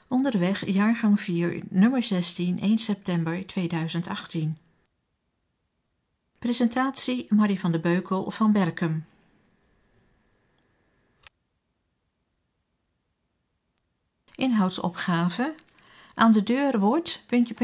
Onderweg, jaargang 4, nummer 16, 1 september 2018. Presentatie Marie van de Beukel van Berkem. Inhoudsopgave. Aan de deur wordt...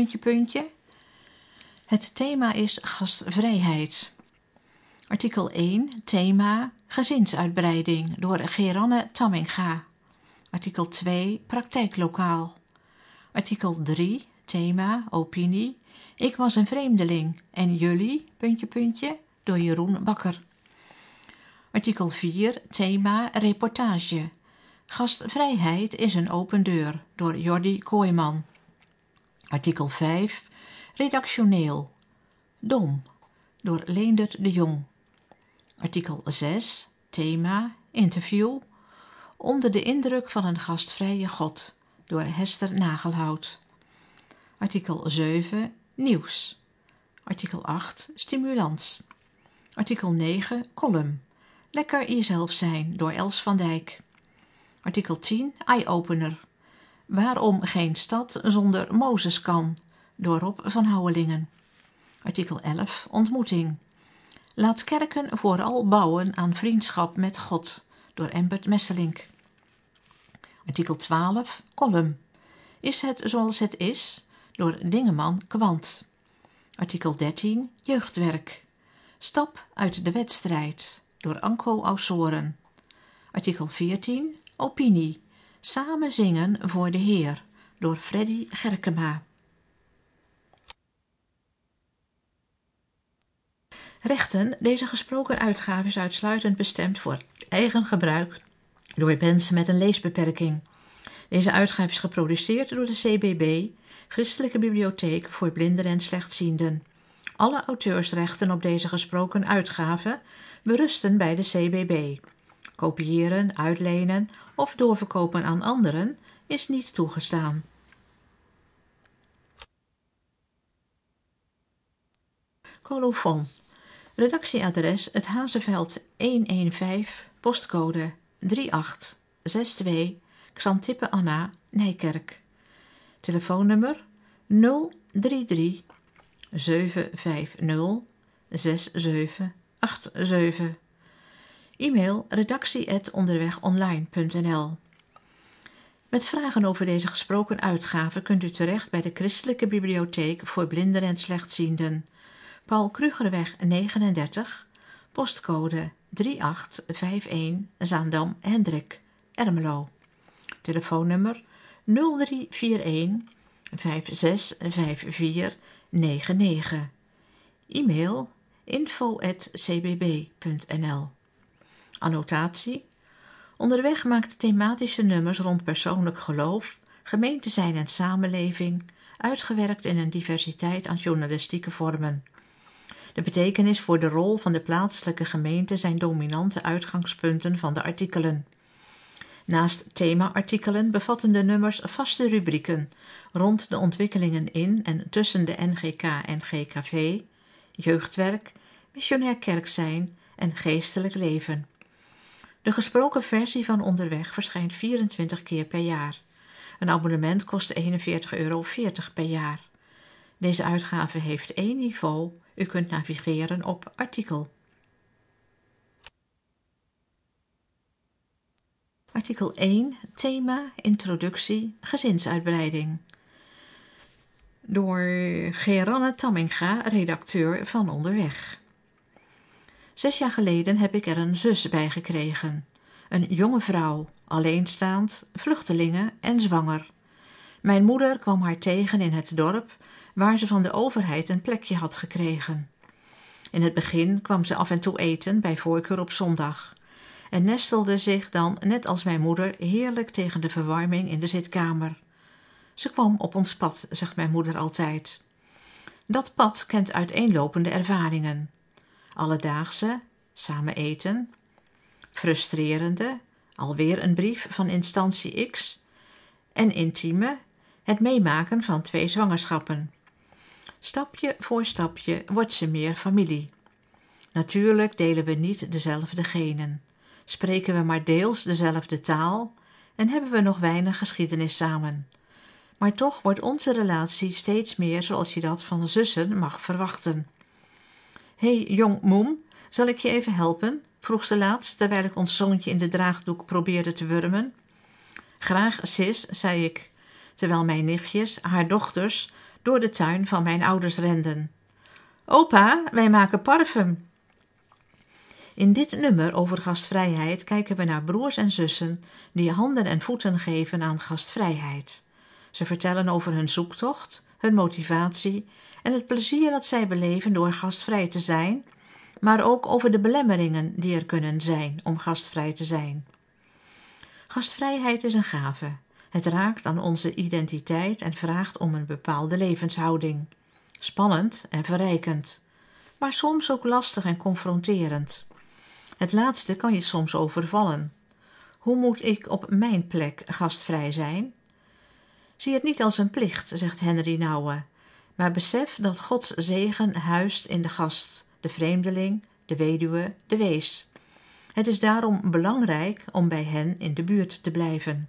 Het thema is gastvrijheid. Artikel 1, thema gezinsuitbreiding door Geranne Tamminga. Artikel 2, praktijklokaal. Artikel 3, thema opinie. Ik was een vreemdeling en jullie... door Jeroen Bakker. Artikel 4, thema reportage. Gastvrijheid is een open deur door Jordi Kooijman. Artikel 5, redactioneel. Dom door Leendert de Jong. Artikel 6, thema interview. Onder de indruk van een gastvrije God door Hester Nagelhout. Artikel 7, nieuws. Artikel 8, stimulans. Artikel 9, column. Lekker jezelf zijn door Els van Dijk. Artikel 10, eye-opener. Waarom geen stad zonder Mozes kan door Rob van Houwelingen. Artikel 11, ontmoeting. Laat kerken vooral bouwen aan vriendschap met God door Embert Messelink. Artikel 12, column. Is het zoals het is door Dingeman Kwant. Artikel 13, jeugdwerk. Stap uit de wedstrijd door Anko Aussoren. Artikel 14, opinie. Samen zingen voor de Heer door Freddy Gerkema. Rechten. Deze gesproken uitgave is uitsluitend bestemd voor eigen gebruik door mensen met een leesbeperking. Deze uitgave is geproduceerd door de CBB, Christelijke Bibliotheek voor Blinden en Slechtzienden. Alle auteursrechten op deze gesproken uitgave berusten bij de CBB. Kopiëren, uitlenen of doorverkopen aan anderen is niet toegestaan. Colofon. Redactieadres Het Hazeveld 115, postcode 3862, Xantippe Anna, Nijkerk. Telefoonnummer 033 750 6787. E-mail redactie@onderwegonline.nl. Met vragen over deze gesproken uitgave kunt u terecht bij de Christelijke Bibliotheek voor Blinden en Slechtzienden. Paul Krugerweg 39, postcode 3851, Zaandam Hendrik, Ermelo. Telefoonnummer 0341 565499. E-mail info@cbb.nl. Annotatie. Onderweg maakt thematische nummers rond persoonlijk geloof, gemeente zijn en samenleving, uitgewerkt in een diversiteit aan journalistieke vormen. De betekenis voor de rol van de plaatselijke gemeente zijn dominante uitgangspunten van de artikelen. Naast thema-artikelen bevatten de nummers vaste rubrieken rond de ontwikkelingen in en tussen de NGK en GKV, jeugdwerk, missionair kerk zijn en geestelijk leven. De gesproken versie van Onderweg verschijnt 24 keer per jaar. Een abonnement kost €41,40 per jaar. Deze uitgave heeft 1 niveau. U kunt navigeren op artikel. Artikel 1, thema, introductie, gezinsuitbreiding. Door Geranne Tamminga, redacteur van Onderweg. 6 jaar geleden heb ik er een zus bij gekregen. Een jonge vrouw, alleenstaand, vluchtelingen en zwanger. Mijn moeder kwam haar tegen in het dorp, waar ze van de overheid een plekje had gekregen. In het begin kwam ze af en toe eten, bij voorkeur op zondag, en nestelde zich dan, net als mijn moeder, heerlijk tegen de verwarming in de zitkamer. Ze kwam op ons pad, zegt mijn moeder altijd. Dat pad kent uiteenlopende ervaringen. Alledaagse, samen eten. Frustrerende, alweer een brief van instantie X. En intieme, het meemaken van 2 zwangerschappen. Stapje voor stapje wordt ze meer familie. Natuurlijk delen we niet dezelfde genen, spreken we maar deels dezelfde taal en hebben we nog weinig geschiedenis samen. Maar toch wordt onze relatie steeds meer zoals je dat van zussen mag verwachten. Hé, jong moem, zal ik je even helpen? Vroeg ze laatst, terwijl ik ons zoontje in de draagdoek probeerde te wurmen. Graag, sis, zei ik, terwijl mijn nichtjes, haar dochters, door de tuin van mijn ouders renden. Opa, wij maken parfum. In dit nummer over gastvrijheid kijken we naar broers en zussen die handen en voeten geven aan gastvrijheid. Ze vertellen over hun zoektocht, hun motivatie en het plezier dat zij beleven door gastvrij te zijn, maar ook over de belemmeringen die er kunnen zijn om gastvrij te zijn. Gastvrijheid is een gave. Het raakt aan onze identiteit en vraagt om een bepaalde levenshouding. Spannend en verrijkend, maar soms ook lastig en confronterend. Het laatste kan je soms overvallen. Hoe moet ik op mijn plek gastvrij zijn? Zie het niet als een plicht, zegt Henry Nouwen, maar besef dat Gods zegen huist in de gast, de vreemdeling, de weduwe, de wees. Het is daarom belangrijk om bij hen in de buurt te blijven.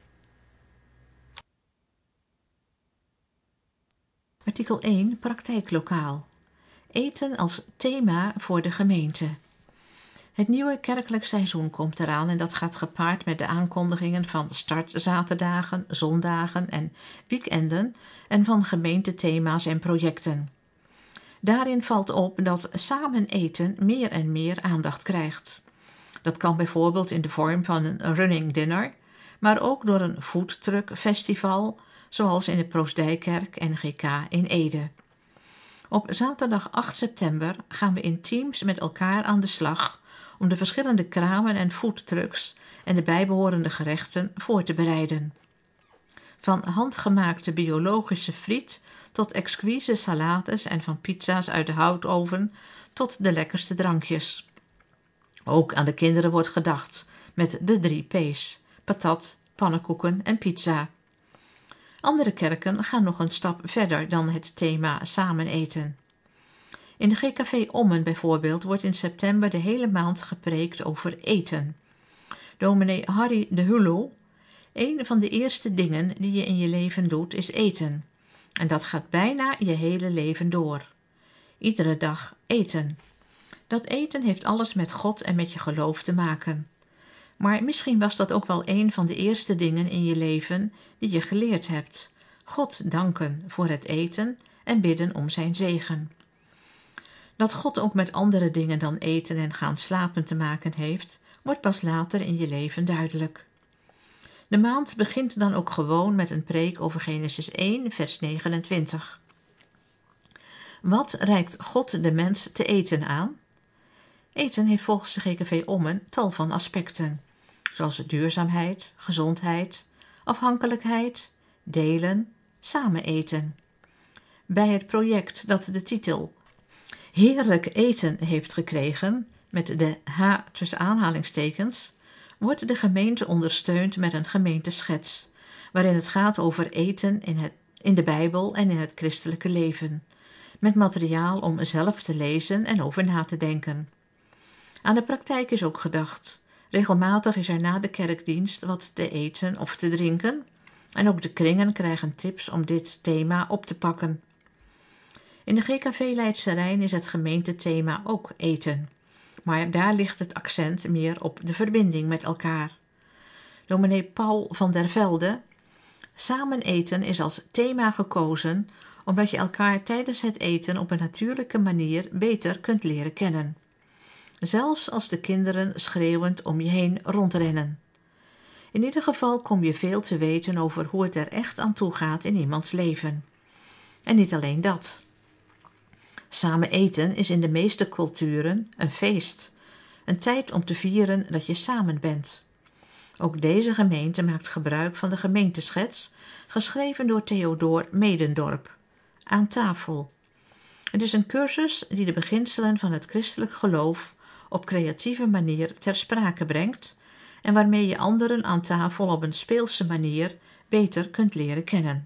Artikel 1, praktijklokaal. Eten als thema voor de gemeente. Het nieuwe kerkelijk seizoen komt eraan en dat gaat gepaard met de aankondigingen van startzaterdagen, zondagen en weekenden en van gemeentethema's en projecten. Daarin valt op dat samen eten meer en meer aandacht krijgt. Dat kan bijvoorbeeld in de vorm van een running dinner, maar ook door een foodtruck festival, zoals in de Proosdijkerk NGK in Ede. Op zaterdag 8 september gaan we in teams met elkaar aan de slag om de verschillende kramen en foodtrucks en de bijbehorende gerechten voor te bereiden. Van handgemaakte biologische friet tot exquise salades en van pizza's uit de houtoven tot de lekkerste drankjes. Ook aan de kinderen wordt gedacht met de 3 P's: patat, pannenkoeken en pizza. Andere kerken gaan nog een stap verder dan het thema samen eten. In de GKV Ommen bijvoorbeeld wordt in september de hele maand gepreekt over eten. Dominee Harry de Hulo: een van de eerste dingen die je in je leven doet is eten. En dat gaat bijna je hele leven door. Iedere dag eten. Dat eten heeft alles met God en met je geloof te maken. Maar misschien was dat ook wel een van de eerste dingen in je leven die je geleerd hebt. God danken voor het eten en bidden om zijn zegen. Dat God ook met andere dingen dan eten en gaan slapen te maken heeft, wordt pas later in je leven duidelijk. De maand begint dan ook gewoon met een preek over Genesis 1, vers 29. Wat reikt God de mens te eten aan? Eten heeft volgens de GKV Ommen tal van aspecten, zoals duurzaamheid, gezondheid, afhankelijkheid, delen, samen eten. Bij het project dat de titel Heerlijk eten heeft gekregen, met de H tussen aanhalingstekens, wordt de gemeente ondersteund met een gemeenteschets, waarin het gaat over eten in de Bijbel en in het christelijke leven, met materiaal om zelf te lezen en over na te denken. Aan de praktijk is ook gedacht. Regelmatig is er na de kerkdienst wat te eten of te drinken, en ook de kringen krijgen tips om dit thema op te pakken. In de GKV Leidse Rijn is het gemeentethema ook eten, maar daar ligt het accent meer op de verbinding met elkaar. Dominee Paul van der Velde: samen eten is als thema gekozen omdat je elkaar tijdens het eten op een natuurlijke manier beter kunt leren kennen. Zelfs als de kinderen schreeuwend om je heen rondrennen. In ieder geval kom je veel te weten over hoe het er echt aan toe gaat in iemands leven. En niet alleen dat. Samen eten is in de meeste culturen een feest, een tijd om te vieren dat je samen bent. Ook deze gemeente maakt gebruik van de gemeenteschets, geschreven door Theodoor Medendorp. Aan tafel. Het is een cursus die de beginselen van het christelijk geloof op creatieve manier ter sprake brengt en waarmee je anderen aan tafel op een speelse manier beter kunt leren kennen.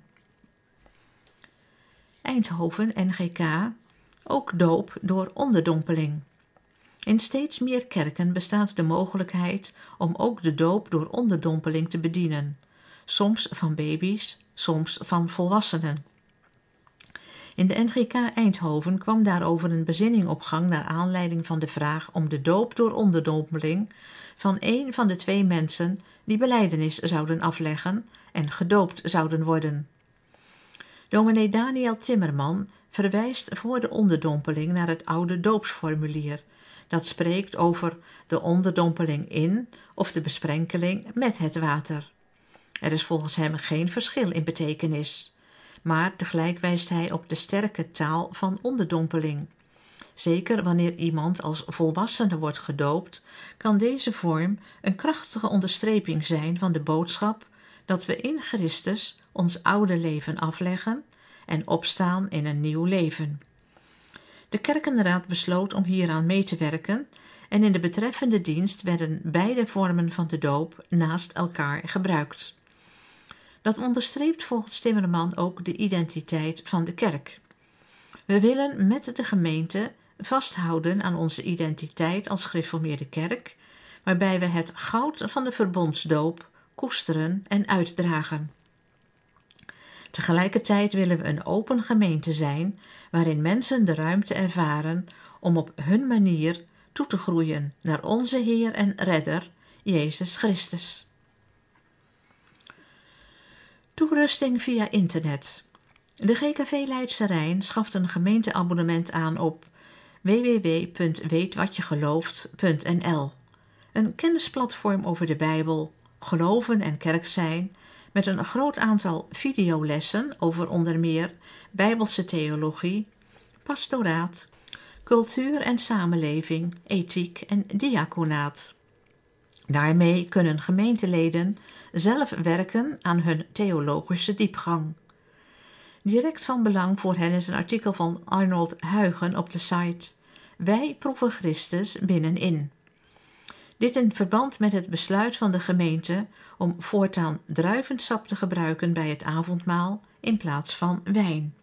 Eindhoven NGK: ook doop door onderdompeling. In steeds meer kerken bestaat de mogelijkheid om ook de doop door onderdompeling te bedienen, soms van baby's, soms van volwassenen. In de NGK Eindhoven kwam daarover een bezinning op gang naar aanleiding van de vraag om de doop door onderdompeling van een van de 2 mensen die belijdenis zouden afleggen en gedoopt zouden worden. Dominee Daniel Timmerman verwijst voor de onderdompeling naar het oude doopsformulier, dat spreekt over de onderdompeling in of de besprenkeling met het water. Er is volgens hem geen verschil in betekenis, maar tegelijk wijst hij op de sterke taal van onderdompeling. Zeker wanneer iemand als volwassene wordt gedoopt, kan deze vorm een krachtige onderstreping zijn van de boodschap dat we in Christus ons oude leven afleggen en opstaan in een nieuw leven. De kerkenraad besloot om hieraan mee te werken en in de betreffende dienst werden beide vormen van de doop naast elkaar gebruikt. Dat onderstreept volgens Timmerman ook de identiteit van de kerk. We willen met de gemeente vasthouden aan onze identiteit als gereformeerde kerk, waarbij we het goud van de verbondsdoop koesteren en uitdragen. Tegelijkertijd willen we een open gemeente zijn, waarin mensen de ruimte ervaren om op hun manier toe te groeien naar onze Heer en Redder, Jezus Christus. Toerusting via internet. De GKV Leidse Rijn schaft een gemeenteabonnement aan op www.weetwatjegelooft.nl, een kennisplatform over de Bijbel, geloven en kerk zijn, met een groot aantal videolessen over onder meer Bijbelse theologie, pastoraat, cultuur en samenleving, ethiek en diaconaat. Daarmee kunnen gemeenteleden zelf werken aan hun theologische diepgang. Direct van belang voor hen is een artikel van Arnold Huygen op de site Wij proeven Christus binnenin. Dit in verband met het besluit van de gemeente om voortaan druivensap te gebruiken bij het avondmaal in plaats van wijn.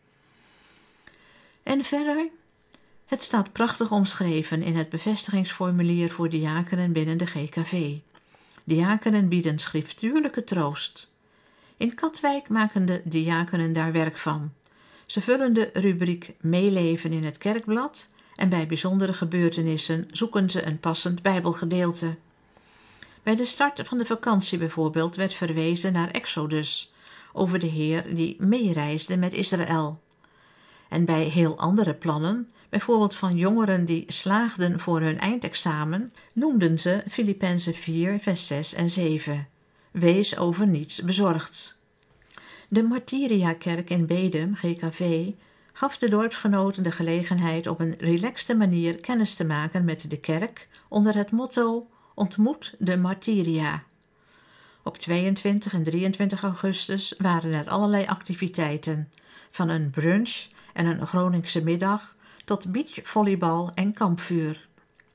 En verder, het staat prachtig omschreven in het bevestigingsformulier voor diakenen binnen de GKV. Diakenen bieden schriftuurlijke troost. In Katwijk maken de diakenen daar werk van. Ze vullen de rubriek meeleven in het kerkblad en bij bijzondere gebeurtenissen zoeken ze een passend Bijbelgedeelte. Bij de start van de vakantie bijvoorbeeld werd verwezen naar Exodus, over de Heer die meereisde met Israël. En bij heel andere plannen, bijvoorbeeld van jongeren die slaagden voor hun eindexamen, noemden ze Filippenzen 4 vers 6 en 7. Wees over niets bezorgd. De Martyria-kerk in Bedum, GKV, gaf de dorpsgenoten de gelegenheid op een relaxte manier kennis te maken met de kerk onder het motto Ontmoet de Martyria. Op 22 en 23 augustus waren er allerlei activiteiten, van een brunch en een Groningse middag tot beachvolleybal en kampvuur.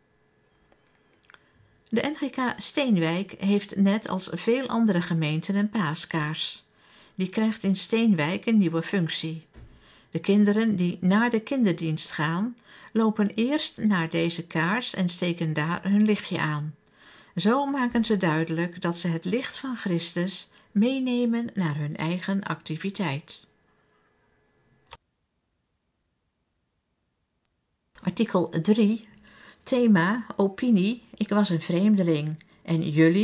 De NGK Steenwijk heeft net als veel andere gemeenten een paaskaars. Die krijgt in Steenwijk een nieuwe functie. De kinderen die naar de kinderdienst gaan, lopen eerst naar deze kaars en steken daar hun lichtje aan. Zo maken ze duidelijk dat ze het licht van Christus meenemen naar hun eigen activiteit. Artikel 3. Thema, opinie, ik was een vreemdeling. En jullie, ...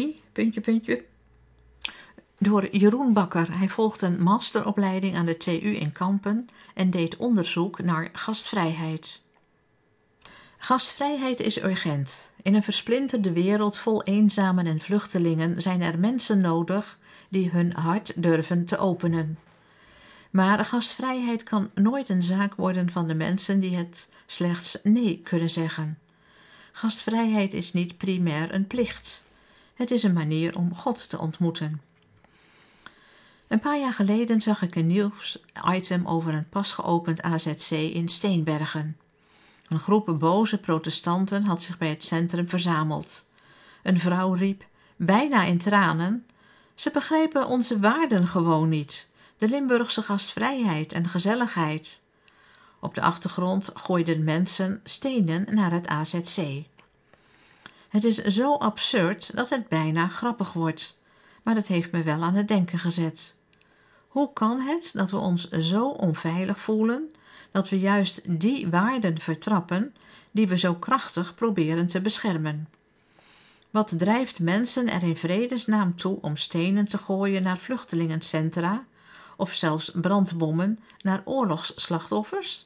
Door Jeroen Bakker. Hij volgde een masteropleiding aan de TU in Kampen en deed onderzoek naar gastvrijheid. Gastvrijheid is urgent. In een versplinterde wereld vol eenzamen en vluchtelingen zijn er mensen nodig die hun hart durven te openen. Maar gastvrijheid kan nooit een zaak worden van de mensen die het slechts nee kunnen zeggen. Gastvrijheid is niet primair een plicht. Het is een manier om God te ontmoeten. Een paar jaar geleden zag ik een nieuwsitem over een pas geopend AZC in Steenbergen. Een groep boze protestanten had zich bij het centrum verzameld. Een vrouw riep, bijna in tranen, ze begrijpen onze waarden gewoon niet, de Limburgse gastvrijheid en gezelligheid. Op de achtergrond gooiden mensen stenen naar het AZC. Het is zo absurd dat het bijna grappig wordt. maar het heeft me wel aan het denken gezet. Hoe kan het dat we ons zo onveilig voelen, dat we juist die waarden vertrappen die we zo krachtig proberen te beschermen? Wat drijft mensen er in vredesnaam toe om stenen te gooien naar vluchtelingencentra of zelfs brandbommen naar oorlogsslachtoffers?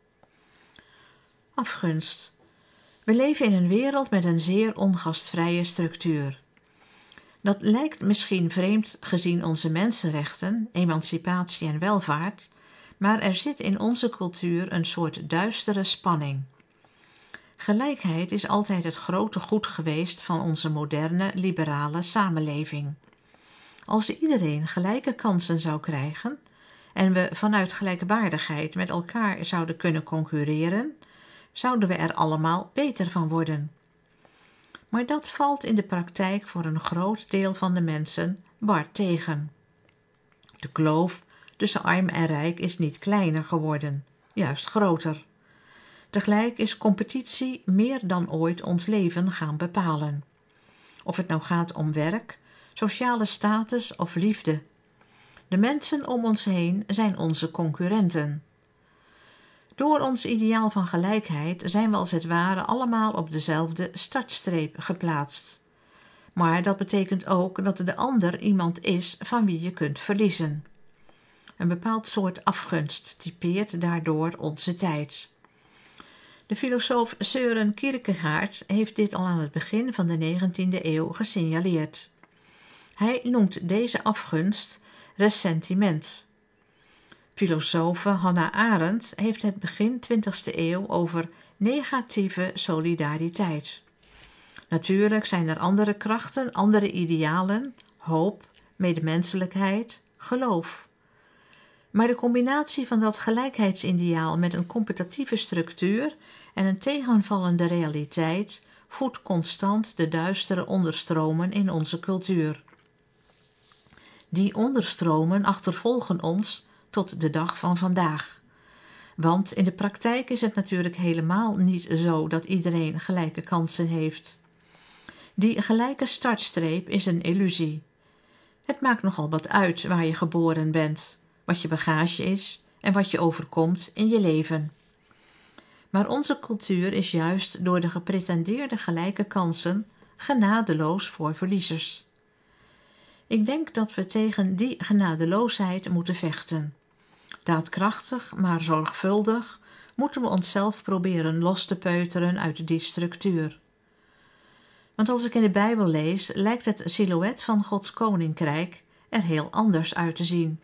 Afgunst. We leven in een wereld met een zeer ongastvrije structuur. Dat lijkt misschien vreemd gezien onze mensenrechten, emancipatie en welvaart, maar er zit in onze cultuur een soort duistere spanning. Gelijkheid is altijd het grote goed geweest van onze moderne, liberale samenleving. Als iedereen gelijke kansen zou krijgen en we vanuit gelijkwaardigheid met elkaar zouden kunnen concurreren, zouden we er allemaal beter van worden. Maar dat valt in de praktijk voor een groot deel van de mensen bar tegen. De kloof tussen arm en rijk is niet kleiner geworden, juist groter. Tegelijk is competitie meer dan ooit ons leven gaan bepalen. Of het nou gaat om werk, sociale status of liefde. De mensen om ons heen zijn onze concurrenten. Door ons ideaal van gelijkheid zijn we als het ware allemaal op dezelfde startstreep geplaatst. Maar dat betekent ook dat de ander iemand is van wie je kunt verliezen. Een bepaald soort afgunst typeert daardoor onze tijd. De filosoof Søren Kierkegaard heeft dit al aan het begin van de 19e eeuw gesignaleerd. Hij noemt deze afgunst ressentiment. Filosofe Hannah Arendt heeft het begin 20e eeuw over negatieve solidariteit. Natuurlijk zijn er andere krachten, andere idealen, hoop, medemenselijkheid, geloof. Maar de combinatie van dat gelijkheidsideaal met een competitieve structuur en een tegenvallende realiteit voedt constant de duistere onderstromen in onze cultuur. Die onderstromen achtervolgen ons tot de dag van vandaag. Want in de praktijk is het natuurlijk helemaal niet zo dat iedereen gelijke kansen heeft. Die gelijke startstreep is een illusie. Het maakt nogal wat uit waar je geboren bent, wat je bagage is en wat je overkomt in je leven. Maar onze cultuur is juist door de gepretendeerde gelijke kansen genadeloos voor verliezers. Ik denk dat we tegen die genadeloosheid moeten vechten. Daadkrachtig, maar zorgvuldig moeten we onszelf proberen los te peuteren uit die structuur. Want als ik in de Bijbel lees, lijkt het silhouet van Gods koninkrijk er heel anders uit te zien.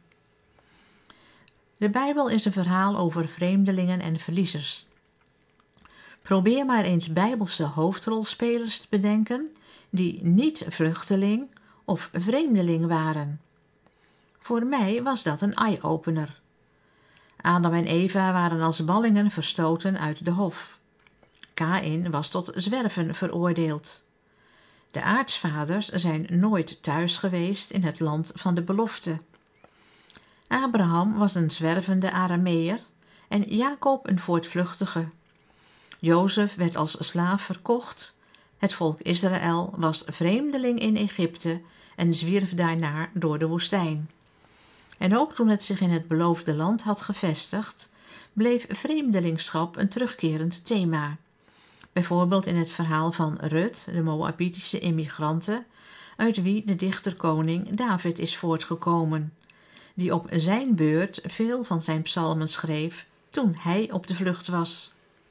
De Bijbel is een verhaal over vreemdelingen en verliezers. Probeer maar eens Bijbelse hoofdrolspelers te bedenken die niet vluchteling of vreemdeling waren. Voor mij was dat een eye-opener. Adam en Eva waren als ballingen verstoten uit de hof. Kaïn was tot zwerven veroordeeld. De aartsvaders zijn nooit thuis geweest in het land van de belofte. Abraham was een zwervende Arameer en Jacob een voortvluchtige. Jozef werd als slaaf verkocht. Het volk Israël was vreemdeling in Egypte en zwierf daarna door de woestijn. En ook toen het zich in het beloofde land had gevestigd, bleef vreemdelingschap een terugkerend thema. Bijvoorbeeld in het verhaal van Rut, de Moabitische immigrante, uit wie de dichterkoning David is voortgekomen, die op zijn beurt veel van zijn psalmen schreef toen hij op de vlucht was.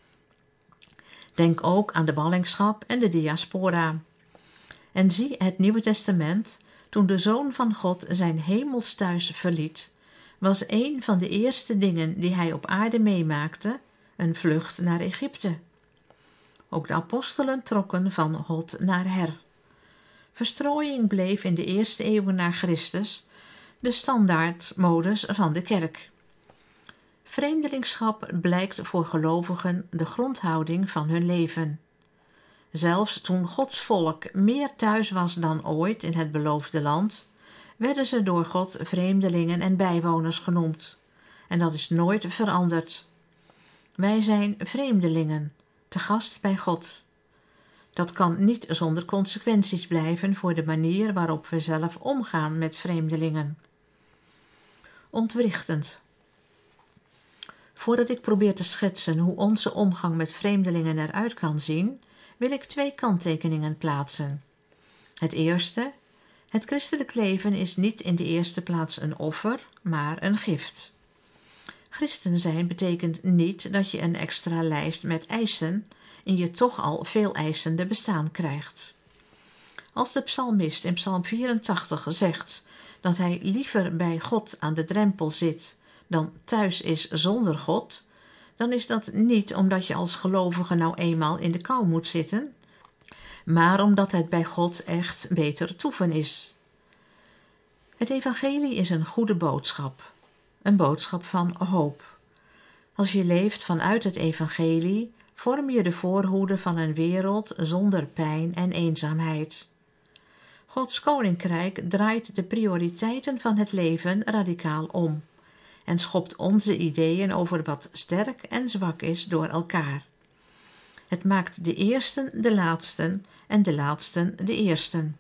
Denk ook aan de ballingschap en de diaspora. En zie het Nieuwe Testament, toen de Zoon van God zijn hemelsthuis verliet, was een van de eerste dingen die hij op aarde meemaakte een vlucht naar Egypte. Ook de apostelen trokken van hot naar her. Verstrooiing bleef in de eerste eeuwen na Christus de standaardmodus van de kerk. Vreemdelingschap blijkt voor gelovigen de grondhouding van hun leven. Zelfs toen Gods volk meer thuis was dan ooit in het beloofde land, werden ze door God vreemdelingen en bijwoners genoemd. En dat is nooit veranderd. Wij zijn vreemdelingen, te gast bij God. Dat kan niet zonder consequenties blijven voor de manier waarop we zelf omgaan met vreemdelingen. Ontwrichtend. Voordat ik probeer te schetsen hoe onze omgang met vreemdelingen eruit kan zien, wil ik 2 kanttekeningen plaatsen. Het eerste: het christelijk leven is niet in de eerste plaats een offer, maar een gift. Christen zijn betekent niet dat je een extra lijst met eisen in je toch al veel eisende bestaan krijgt. Als de psalmist in Psalm 84 zegt dat hij liever bij God aan de drempel zit dan thuis is zonder God, dan is dat niet omdat je als gelovige nou eenmaal in de kou moet zitten, maar omdat het bij God echt beter toeven is. Het evangelie is een goede boodschap, een boodschap van hoop. Als je leeft vanuit het evangelie, vorm je de voorhoede van een wereld zonder pijn en eenzaamheid. Gods koninkrijk draait de prioriteiten van het leven radicaal om en schopt onze ideeën over wat sterk en zwak is door elkaar. Het maakt de eersten de laatsten en de laatsten de eersten.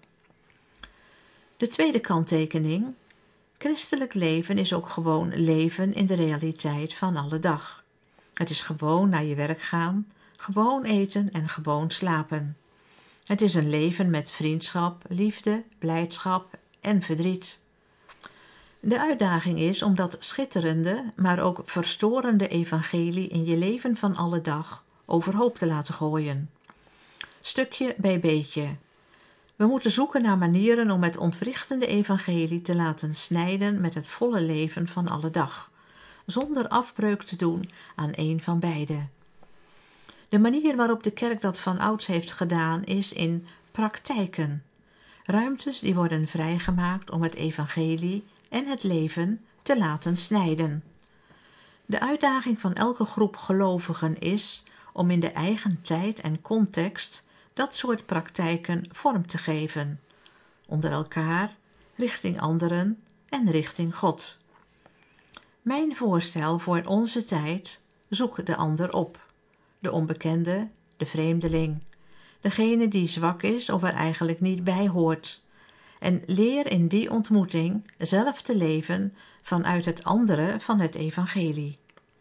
De tweede kanttekening: christelijk leven is ook gewoon leven in de realiteit van alle dag. Het is gewoon naar je werk gaan, gewoon eten en gewoon slapen. Het is een leven met vriendschap, liefde, blijdschap en verdriet. De uitdaging is om dat schitterende, maar ook verstorende evangelie in je leven van alle dag overhoop te laten gooien. Stukje bij beetje. We moeten zoeken naar manieren om het ontwrichtende evangelie te laten snijden met het volle leven van alle dag, zonder afbreuk te doen aan een van beide. De manier waarop de kerk dat vanouds heeft gedaan is in praktijken. Ruimtes die worden vrijgemaakt om het evangelie en het leven te laten snijden. De uitdaging van elke groep gelovigen is om in de eigen tijd en context dat soort praktijken vorm te geven, onder elkaar, richting anderen en richting God. Mijn voorstel voor onze tijd: zoek de ander op, de onbekende, de vreemdeling, degene die zwak is of er eigenlijk niet bij hoort, en leer in die ontmoeting zelf te leven vanuit het andere van het evangelie.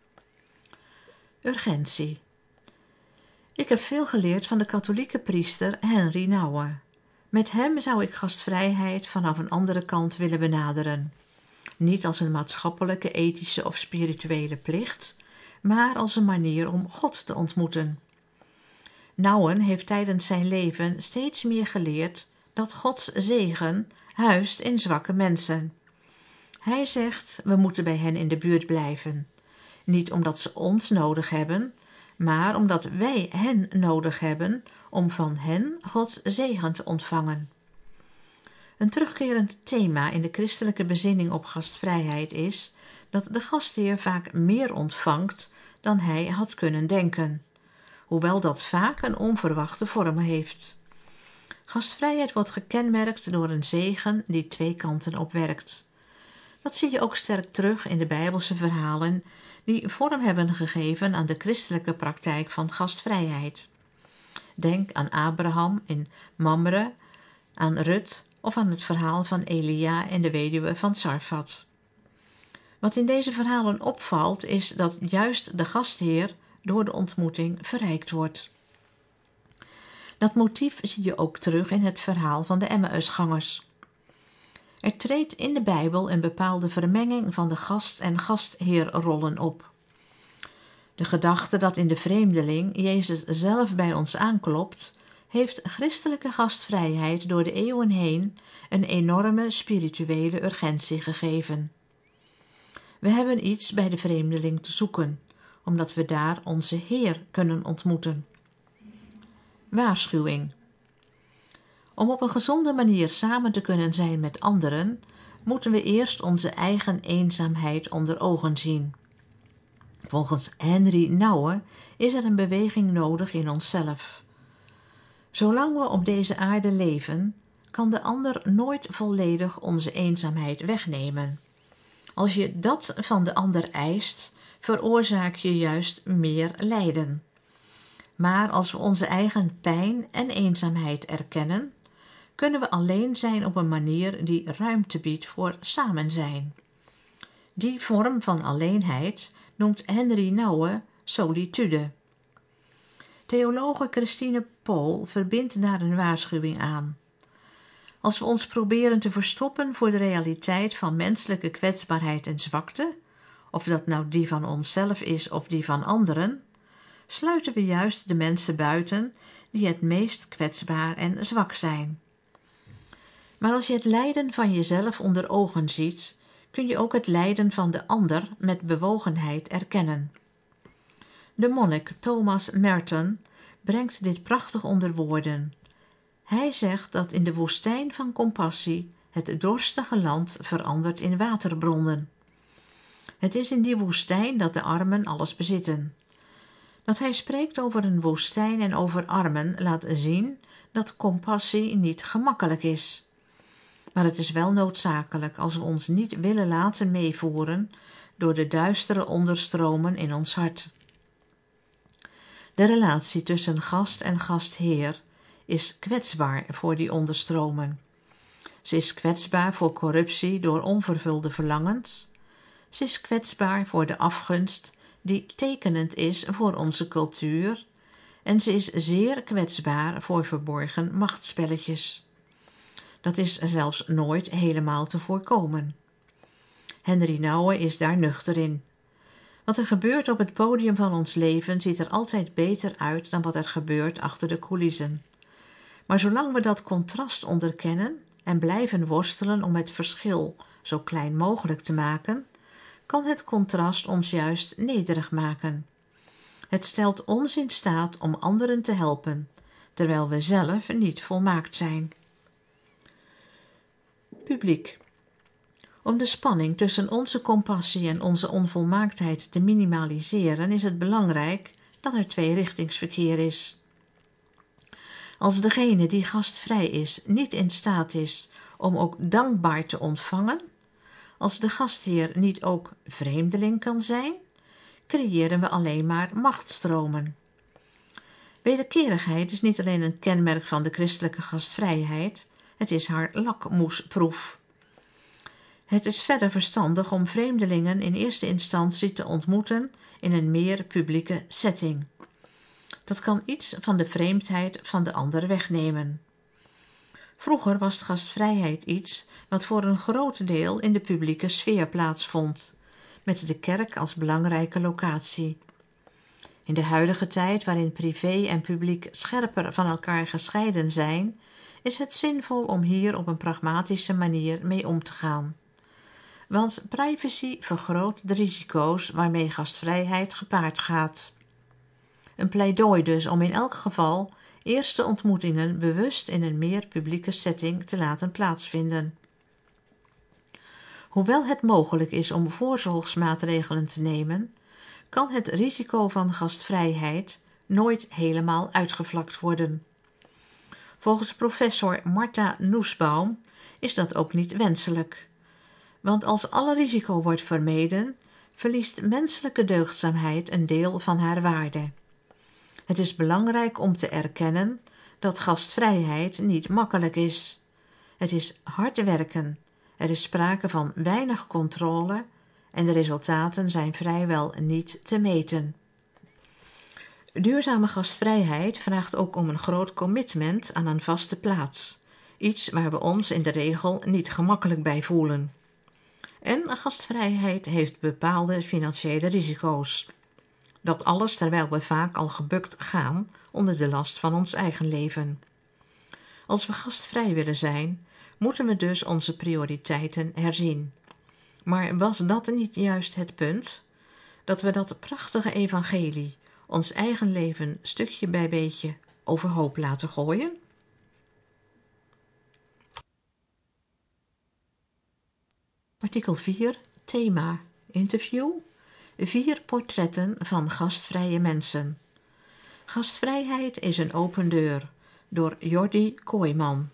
Urgentie. Ik heb veel geleerd van de katholieke priester Henry Nouwen. Met hem zou ik gastvrijheid vanaf een andere kant willen benaderen. Niet als een maatschappelijke, ethische of spirituele plicht, maar als een manier om God te ontmoeten. Nouwen heeft tijdens zijn leven steeds meer geleerd dat Gods zegen huist in zwakke mensen. Hij zegt: we moeten bij hen in de buurt blijven. Niet omdat ze ons nodig hebben, maar omdat wij hen nodig hebben om van hen Gods zegen te ontvangen. Een terugkerend thema in de christelijke bezinning op gastvrijheid is dat de gastheer vaak meer ontvangt dan hij had kunnen denken, hoewel dat vaak een onverwachte vorm heeft. Gastvrijheid wordt gekenmerkt door een zegen die 2 kanten op werkt. Dat zie je ook sterk terug in de Bijbelse verhalen die vorm hebben gegeven aan de christelijke praktijk van gastvrijheid. Denk aan Abraham in Mamre, aan Rut of aan het verhaal van Elia en de weduwe van Sarfat. Wat in deze verhalen opvalt is dat juist de gastheer door de ontmoeting verrijkt wordt. Dat motief zie je ook terug in het verhaal van de Emmausgangers. Er treedt in de Bijbel een bepaalde vermenging van de gast- en gastheerrollen op. De gedachte dat in de vreemdeling Jezus zelf bij ons aanklopt, heeft christelijke gastvrijheid door de eeuwen heen een enorme spirituele urgentie gegeven. We hebben iets bij de vreemdeling te zoeken, omdat we daar onze Heer kunnen ontmoeten. Waarschuwing. Om op een gezonde manier samen te kunnen zijn met anderen, moeten we eerst onze eigen eenzaamheid onder ogen zien. Volgens Henry Nouwen is er een beweging nodig in onszelf. Zolang we op deze aarde leven, kan de ander nooit volledig onze eenzaamheid wegnemen. Als je dat van de ander eist, veroorzaak je juist meer lijden. Maar als we onze eigen pijn en eenzaamheid erkennen, kunnen we alleen zijn op een manier die ruimte biedt voor samen zijn. Die vorm van alleenheid noemt Henry Nouwen solitude. Theologe Christine Pohl verbindt daar een waarschuwing aan. Als we ons proberen te verstoppen voor de realiteit van menselijke kwetsbaarheid en zwakte, of dat nou die van onszelf is of die van anderen, sluiten we juist de mensen buiten die het meest kwetsbaar en zwak zijn. Maar als je het lijden van jezelf onder ogen ziet, kun je ook het lijden van de ander met bewogenheid erkennen. De monnik Thomas Merton brengt dit prachtig onder woorden. Hij zegt dat in de woestijn van compassie het dorstige land verandert in waterbronnen. Het is in die woestijn dat de armen alles bezitten. Dat hij spreekt over een woestijn en over armen laat zien dat compassie niet gemakkelijk is. Maar het is wel noodzakelijk als we ons niet willen laten meevoeren door de duistere onderstromen in ons hart. De relatie tussen gast en gastheer is kwetsbaar voor die onderstromen. Ze is kwetsbaar voor corruptie door onvervulde verlangens. Ze is kwetsbaar voor de afgunst die tekenend is voor onze cultuur. En ze is zeer kwetsbaar voor verborgen machtsspelletjes. Dat is zelfs nooit helemaal te voorkomen. Henry Nouwen is daar nuchter in. Wat er gebeurt op het podium van ons leven ziet er altijd beter uit dan wat er gebeurt achter de coulissen. Maar zolang we dat contrast onderkennen en blijven worstelen om het verschil zo klein mogelijk te maken, kan het contrast ons juist nederig maken. Het stelt ons in staat om anderen te helpen, terwijl we zelf niet volmaakt zijn. Publiek. Om de spanning tussen onze compassie en onze onvolmaaktheid te minimaliseren is het belangrijk dat er tweerichtingsverkeer is. Als degene die gastvrij is niet in staat is om ook dankbaar te ontvangen, als de gastheer niet ook vreemdeling kan zijn, creëren we alleen maar machtstromen. Wederkerigheid is niet alleen een kenmerk van de christelijke gastvrijheid, het is haar lakmoesproef. Het is verder verstandig om vreemdelingen in eerste instantie te ontmoeten in een meer publieke setting. Dat kan iets van de vreemdheid van de ander wegnemen. Vroeger was gastvrijheid iets wat voor een groot deel in de publieke sfeer plaatsvond, met de kerk als belangrijke locatie. In de huidige tijd, waarin privé en publiek scherper van elkaar gescheiden zijn, is het zinvol om hier op een pragmatische manier mee om te gaan. Want privacy vergroot de risico's waarmee gastvrijheid gepaard gaat. Een pleidooi dus om in elk geval eerste ontmoetingen bewust in een meer publieke setting te laten plaatsvinden. Hoewel het mogelijk is om voorzorgsmaatregelen te nemen, kan het risico van gastvrijheid nooit helemaal uitgevlakt worden. Volgens professor Martha Nussbaum is dat ook niet wenselijk. Want als alle risico wordt vermeden, verliest menselijke deugdzaamheid een deel van haar waarde. Het is belangrijk om te erkennen dat gastvrijheid niet makkelijk is. Het is hard werken, er is sprake van weinig controle en de resultaten zijn vrijwel niet te meten. Duurzame gastvrijheid vraagt ook om een groot commitment aan een vaste plaats, iets waar we ons in de regel niet gemakkelijk bij voelen. En gastvrijheid heeft bepaalde financiële risico's. Dat alles terwijl we vaak al gebukt gaan onder de last van ons eigen leven. Als we gastvrij willen zijn, moeten we dus onze prioriteiten herzien. Maar was dat niet juist het punt? Dat we dat prachtige evangelie, ons eigen leven stukje bij beetje, overhoop laten gooien? Artikel 4, thema, interview. 4 portretten van gastvrije mensen. Gastvrijheid is een open deur, door Jordi Kooijman.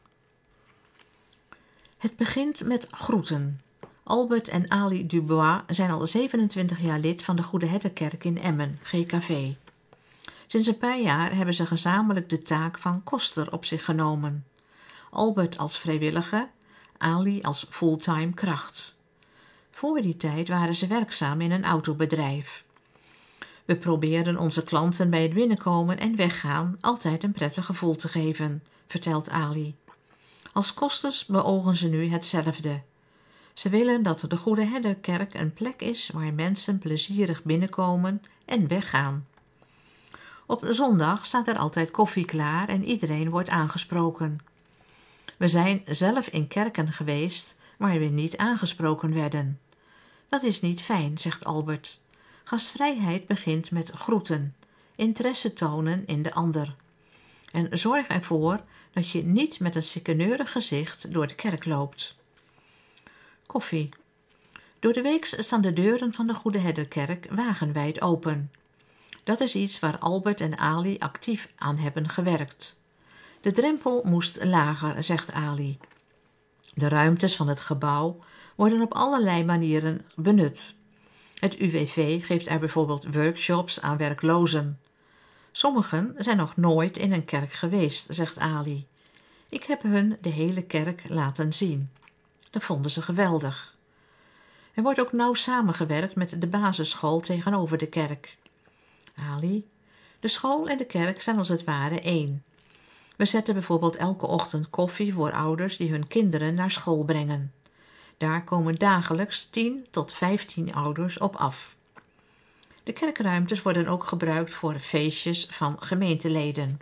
Het begint met groeten. Albert en Ali Dubois zijn al 27 jaar lid van de Goede Herderkerk in Emmen, GKV. Sinds een paar jaar hebben ze gezamenlijk de taak van koster op zich genomen. Albert als vrijwillige, Ali als fulltime kracht. Voor die tijd waren ze werkzaam in een autobedrijf. We proberen onze klanten bij het binnenkomen en weggaan altijd een prettig gevoel te geven, vertelt Ali. Als kosters beogen ze nu hetzelfde. Ze willen dat de Goede Herderkerk een plek is waar mensen plezierig binnenkomen en weggaan. Op zondag staat er altijd koffie klaar en iedereen wordt aangesproken. We zijn zelf in kerken geweest waar we niet aangesproken werden. Dat is niet fijn, zegt Albert. Gastvrijheid begint met groeten, interesse tonen in de ander. En zorg ervoor dat je niet met een sikkeneurig gezicht door de kerk loopt. Koffie. Door de week staan de deuren van de Goede Herderkerk wagenwijd open. Dat is iets waar Albert en Ali actief aan hebben gewerkt. De drempel moest lager, zegt Ali. De ruimtes van het gebouw worden op allerlei manieren benut. Het UWV geeft er bijvoorbeeld workshops aan werklozen. Sommigen zijn nog nooit in een kerk geweest, zegt Ali. Ik heb hun de hele kerk laten zien. Dat vonden ze geweldig. Er wordt ook nauw samengewerkt met de basisschool tegenover de kerk. Ali, de school en de kerk zijn als het ware één. We zetten bijvoorbeeld elke ochtend koffie voor ouders die hun kinderen naar school brengen. Daar komen dagelijks 10 tot 15 ouders op af. De kerkruimtes worden ook gebruikt voor feestjes van gemeenteleden.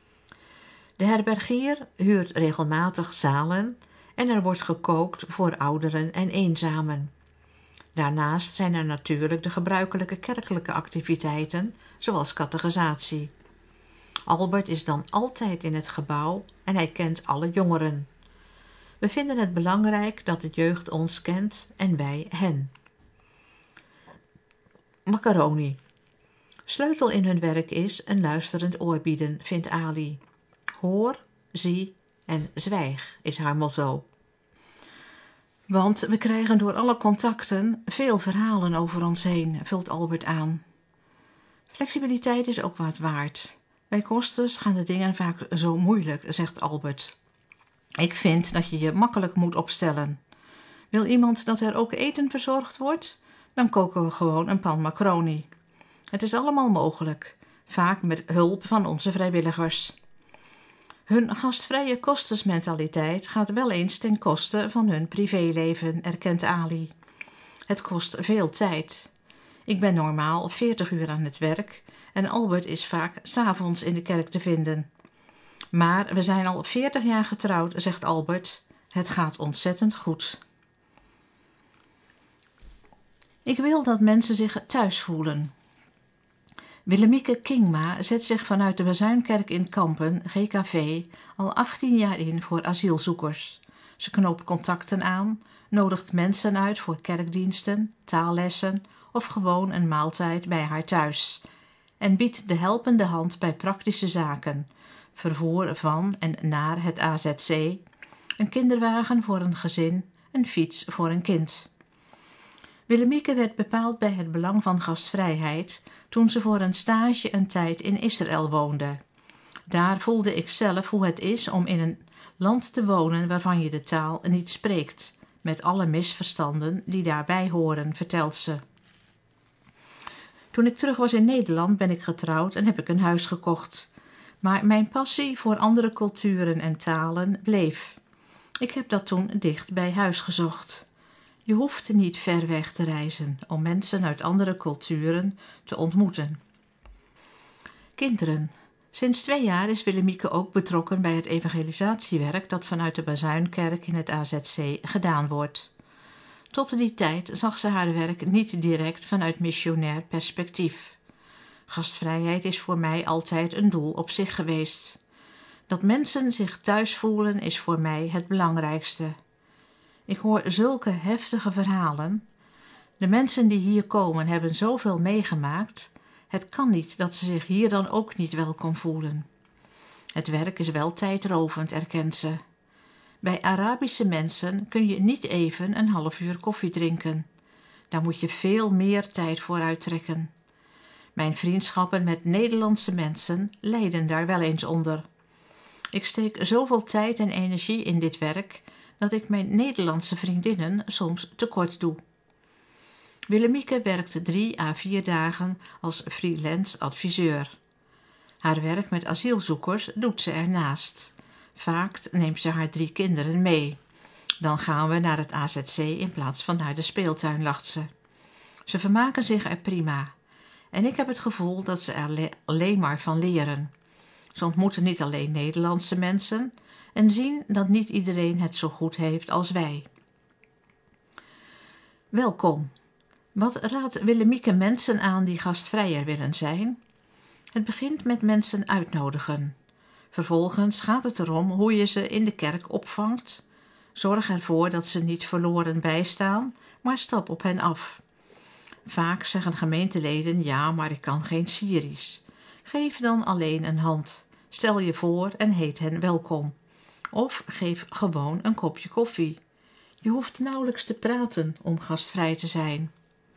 De herbergier huurt regelmatig zalen en er wordt gekookt voor ouderen en eenzamen. Daarnaast zijn er natuurlijk de gebruikelijke kerkelijke activiteiten, zoals catechisatie. Albert is dan altijd in het gebouw en hij kent alle jongeren. We vinden het belangrijk dat de jeugd ons kent en wij hen. Macaroni. Sleutel in hun werk is een luisterend oor bieden, vindt Ali. Hoor, zie en zwijg is haar motto. Want we krijgen door alle contacten veel verhalen over ons heen, vult Albert aan. Flexibiliteit is ook wat waard. Bij kosters gaan de dingen vaak zo moeilijk, zegt Albert. Ik vind dat je je makkelijk moet opstellen. Wil iemand dat er ook eten verzorgd wordt? Dan koken we gewoon een pan macaroni. Het is allemaal mogelijk, vaak met hulp van onze vrijwilligers. Hun gastvrije kostersmentaliteit gaat wel eens ten koste van hun privéleven, erkent Ali. Het kost veel tijd. Ik ben normaal 40 uur aan het werk en Albert is vaak 's avonds in de kerk te vinden. Maar we zijn al 40 jaar getrouwd, zegt Albert. Het gaat ontzettend goed. Ik wil dat mensen zich thuis voelen. Willemieke Kingma zet zich vanuit de Bazuinkerk in Kampen, GKV, al 18 jaar in voor asielzoekers. Ze knoopt contacten aan, nodigt mensen uit voor kerkdiensten, taallessen of gewoon een maaltijd bij haar thuis. En biedt de helpende hand bij praktische zaken, vervoer van en naar het AZC, een kinderwagen voor een gezin, een fiets voor een kind. Willemieke werd bepaald bij het belang van gastvrijheid toen ze voor een stage een tijd in Israël woonde. Daar voelde ik zelf hoe het is om in een land te wonen waarvan je de taal niet spreekt, met alle misverstanden die daarbij horen, vertelt ze. Toen ik terug was in Nederland ben ik getrouwd en heb ik een huis gekocht. Maar mijn passie voor andere culturen en talen bleef. Ik heb dat toen dicht bij huis gezocht. Je hoeft niet ver weg te reizen om mensen uit andere culturen te ontmoeten. Kinderen. Sinds 2 jaar is Willemieke ook betrokken bij het evangelisatiewerk dat vanuit de Bazuinkerk in het AZC gedaan wordt. Tot die tijd zag ze haar werk niet direct vanuit missionair perspectief. Gastvrijheid is voor mij altijd een doel op zich geweest. Dat mensen zich thuis voelen is voor mij het belangrijkste. Ik hoor zulke heftige verhalen. De mensen die hier komen hebben zoveel meegemaakt. Het kan niet dat ze zich hier dan ook niet welkom voelen. Het werk is wel tijdrovend, erkent ze. Bij Arabische mensen kun je niet even een half uur koffie drinken. Daar moet je veel meer tijd voor uittrekken. Mijn vriendschappen met Nederlandse mensen lijden daar wel eens onder. Ik steek zoveel tijd en energie in dit werk dat ik mijn Nederlandse vriendinnen soms tekort doe. Willemieke werkt 3 à 4 dagen als freelance adviseur. Haar werk met asielzoekers doet ze ernaast. Vaak neemt ze haar 3 kinderen mee. Dan gaan we naar het AZC in plaats van naar de speeltuin, lacht ze. Ze vermaken zich er prima. En ik heb het gevoel dat ze er alleen maar van leren. Ze ontmoeten niet alleen Nederlandse mensen en zien dat niet iedereen het zo goed heeft als wij. Welkom. Wat raadt Willemieke mensen aan die gastvrijer willen zijn? Het begint met mensen uitnodigen. Vervolgens gaat het erom hoe je ze in de kerk opvangt. Zorg ervoor dat ze niet verloren bijstaan, maar stap op hen af. Vaak zeggen gemeenteleden, ja, maar ik kan geen Syrisch. Geef dan alleen een hand. Stel je voor en heet hen welkom. Of geef gewoon een kopje koffie. Je hoeft nauwelijks te praten om gastvrij te zijn.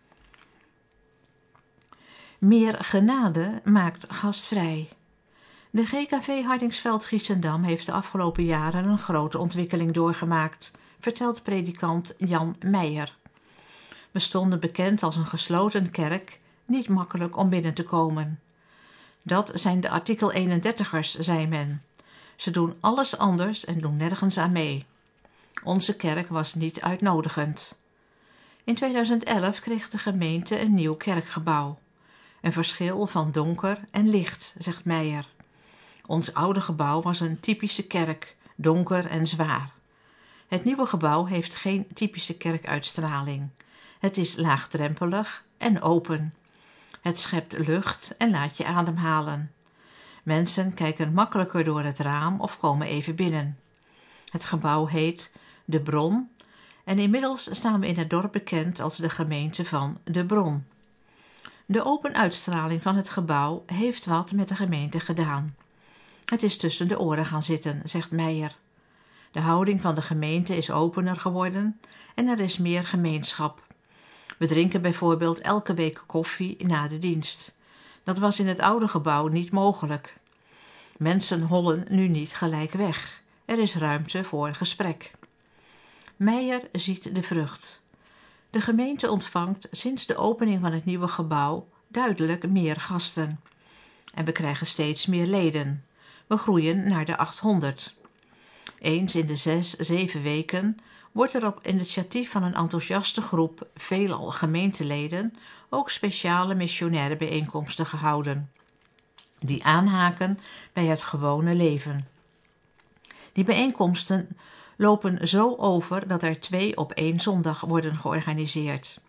Meer genade maakt gastvrij. De GKV Hardingsveld-Giessendam heeft de afgelopen jaren een grote ontwikkeling doorgemaakt, vertelt predikant Jan Meijer. We stonden bekend als een gesloten kerk, niet makkelijk om binnen te komen. Dat zijn de artikel 31'ers, zei men. Ze doen alles anders en doen nergens aan mee. Onze kerk was niet uitnodigend. In 2011 kreeg de gemeente een nieuw kerkgebouw. Een verschil van donker en licht, zegt Meijer. Ons oude gebouw was een typische kerk, donker en zwaar. Het nieuwe gebouw heeft geen typische kerkuitstraling. Het is laagdrempelig en open. Het schept lucht en laat je ademhalen. Mensen kijken makkelijker door het raam of komen even binnen. Het gebouw heet De Bron en inmiddels staan we in het dorp bekend als de gemeente van De Bron. De open uitstraling van het gebouw heeft wat met de gemeente gedaan. Het is tussen de oren gaan zitten, zegt Meijer. De houding van de gemeente is opener geworden en er is meer gemeenschap. We drinken bijvoorbeeld elke week koffie na de dienst. Dat was in het oude gebouw niet mogelijk. Mensen hollen nu niet gelijk weg. Er is ruimte voor gesprek. Meijer ziet de vrucht. De gemeente ontvangt sinds de opening van het nieuwe gebouw duidelijk meer gasten. En we krijgen steeds meer leden. We groeien naar de 800. Eens in de 6-7 weken wordt er op initiatief van een enthousiaste groep, veelal gemeenteleden, ook speciale missionaire bijeenkomsten gehouden, die aanhaken bij het gewone leven. Die bijeenkomsten lopen zo over dat er 2 op 1 zondag worden georganiseerd.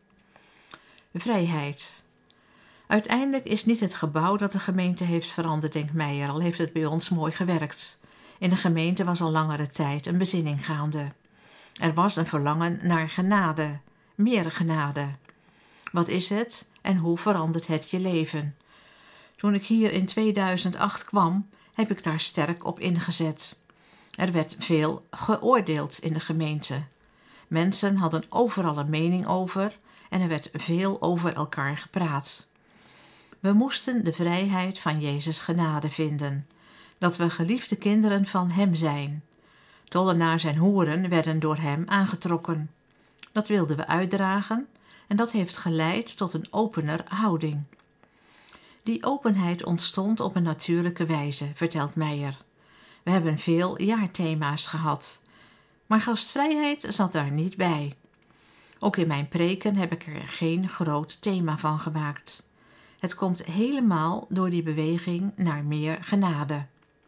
Vrijheid. Uiteindelijk is niet het gebouw dat de gemeente heeft veranderd, denkt Meijer, al heeft het bij ons mooi gewerkt. In de gemeente was al langere tijd een bezinning gaande. Er was een verlangen naar genade, meer genade. Wat is het en hoe verandert het je leven? Toen ik hier in 2008 kwam, heb ik daar sterk op ingezet. Er werd veel geoordeeld in de gemeente. Mensen hadden overal een mening over en er werd veel over elkaar gepraat. We moesten de vrijheid van Jezus genade vinden, dat we geliefde kinderen van hem zijn. Tollenaars en hoeren werden door hem aangetrokken. Dat wilden we uitdragen en dat heeft geleid tot een opener houding. Die openheid ontstond op een natuurlijke wijze, vertelt Meijer. We hebben veel jaarthema's gehad, maar gastvrijheid zat daar niet bij. Ook in mijn preken heb ik er geen groot thema van gemaakt. Het komt helemaal door die beweging naar meer genade.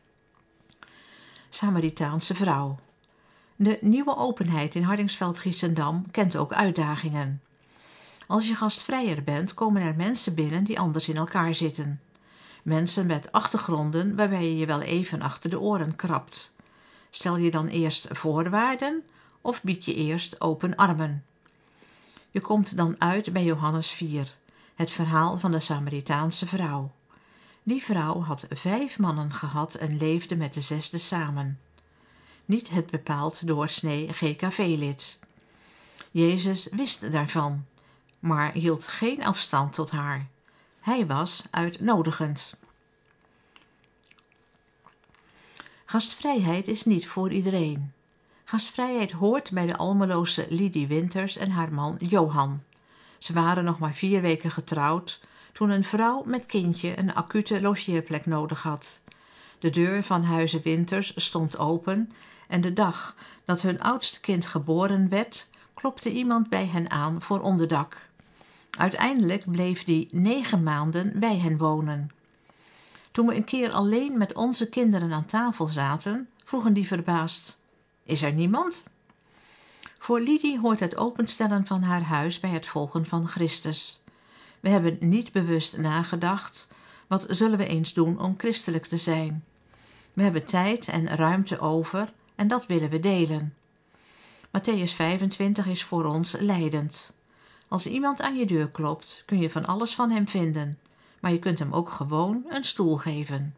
Samaritaanse vrouw. De nieuwe openheid in Hardingsveld-Giessendam kent ook uitdagingen. Als je gastvrijer bent, komen er mensen binnen die anders in elkaar zitten. Mensen met achtergronden waarbij je je wel even achter de oren krabt. Stel je dan eerst voorwaarden of bied je eerst open armen? Je komt dan uit bij Johannes 4, het verhaal van de Samaritaanse vrouw. Die vrouw had 5 mannen gehad en leefde met de 6e samen. Niet het bepaald doorsnee GKV-lid. Jezus wist daarvan, maar hield geen afstand tot haar. Hij was uitnodigend. Gastvrijheid is niet voor iedereen. Gastvrijheid hoort bij de Almeloze Lidie Winters en haar man Johan. Ze waren nog maar 4 weken getrouwd toen een vrouw met kindje een acute logeerplek nodig had. De deur van Huize Winters stond open en de dag dat hun oudste kind geboren werd, klopte iemand bij hen aan voor onderdak. Uiteindelijk bleef die 9 maanden bij hen wonen. Toen we een keer alleen met onze kinderen aan tafel zaten, vroegen die verbaasd: "Is er niemand?" Voor Lidie hoort het openstellen van haar huis bij het volgen van Christus. We hebben niet bewust nagedacht: wat zullen we eens doen om christelijk te zijn? We hebben tijd en ruimte over en dat willen we delen. Mattheüs 25 is voor ons leidend. Als iemand aan je deur klopt, kun je van alles van hem vinden, maar je kunt hem ook gewoon een stoel geven.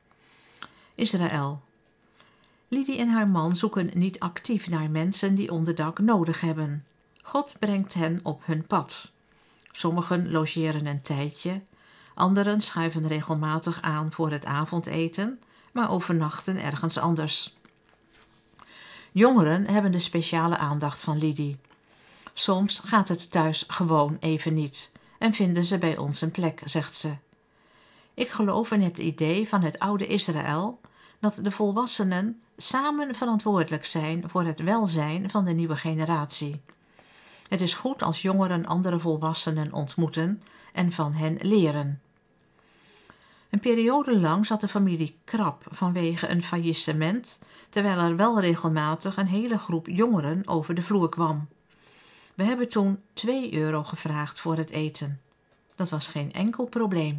Israël. Lidie en haar man zoeken niet actief naar mensen die onderdak nodig hebben. God brengt hen op hun pad. Sommigen logeren een tijdje, anderen schuiven regelmatig aan voor het avondeten, maar overnachten ergens anders. Jongeren hebben de speciale aandacht van Lidie. Soms gaat het thuis gewoon even niet en vinden ze bij ons een plek, zegt ze. Ik geloof in het idee van het oude Israël dat de volwassenen samen verantwoordelijk zijn voor het welzijn van de nieuwe generatie. Het is goed als jongeren andere volwassenen ontmoeten en van hen leren. Een periode lang zat de familie krap vanwege een faillissement, terwijl er wel regelmatig een hele groep jongeren over de vloer kwam. We hebben toen €2 gevraagd voor het eten. Dat was geen enkel probleem.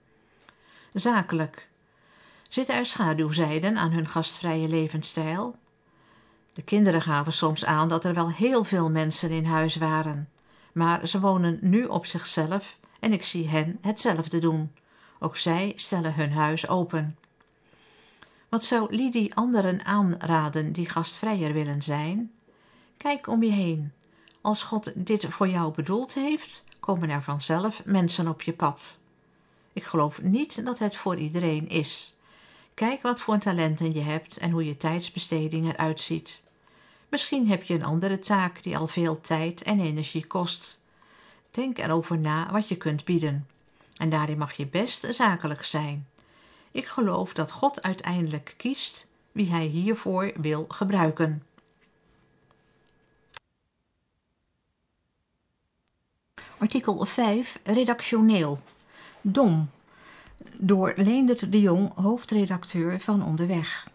Zakelijk. Zitten er schaduwzijden aan hun gastvrije levensstijl? De kinderen gaven soms aan dat er wel heel veel mensen in huis waren. Maar ze wonen nu op zichzelf en ik zie hen hetzelfde doen. Ook zij stellen hun huis open. Wat zou Lidie anderen aanraden die gastvrijer willen zijn? Kijk om je heen. Als God dit voor jou bedoeld heeft, komen er vanzelf mensen op je pad. Ik geloof niet dat het voor iedereen is. Kijk wat voor talenten je hebt en hoe je tijdsbesteding eruit ziet. Misschien heb je een andere taak die al veel tijd en energie kost. Denk erover na wat je kunt bieden. En daarin mag je best zakelijk zijn. Ik geloof dat God uiteindelijk kiest wie hij hiervoor wil gebruiken. Artikel 5. Redactioneel. Dom. Door Leendert de Jong, hoofdredacteur van Onderweg.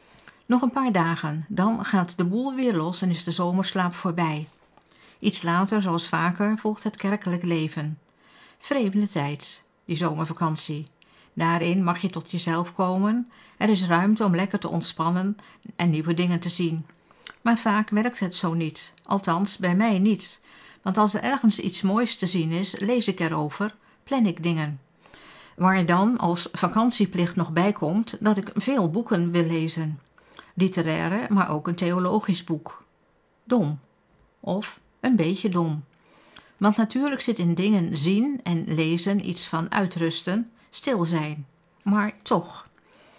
Nog een paar dagen, dan gaat de boel weer los en is de zomerslaap voorbij. Iets later, zoals vaker, volgt het kerkelijk leven. Vreemde tijd, die zomervakantie. Daarin mag je tot jezelf komen, er is ruimte om lekker te ontspannen en nieuwe dingen te zien. Maar vaak werkt het zo niet, althans bij mij niet. Want als er ergens iets moois te zien is, lees ik erover, plan ik dingen. Waar dan als vakantieplicht nog bij komt dat ik veel boeken wil lezen. Literaire, maar ook een theologisch boek. Dom. Of een beetje dom. Want natuurlijk zit in dingen zien en lezen iets van uitrusten, stil zijn. Maar toch.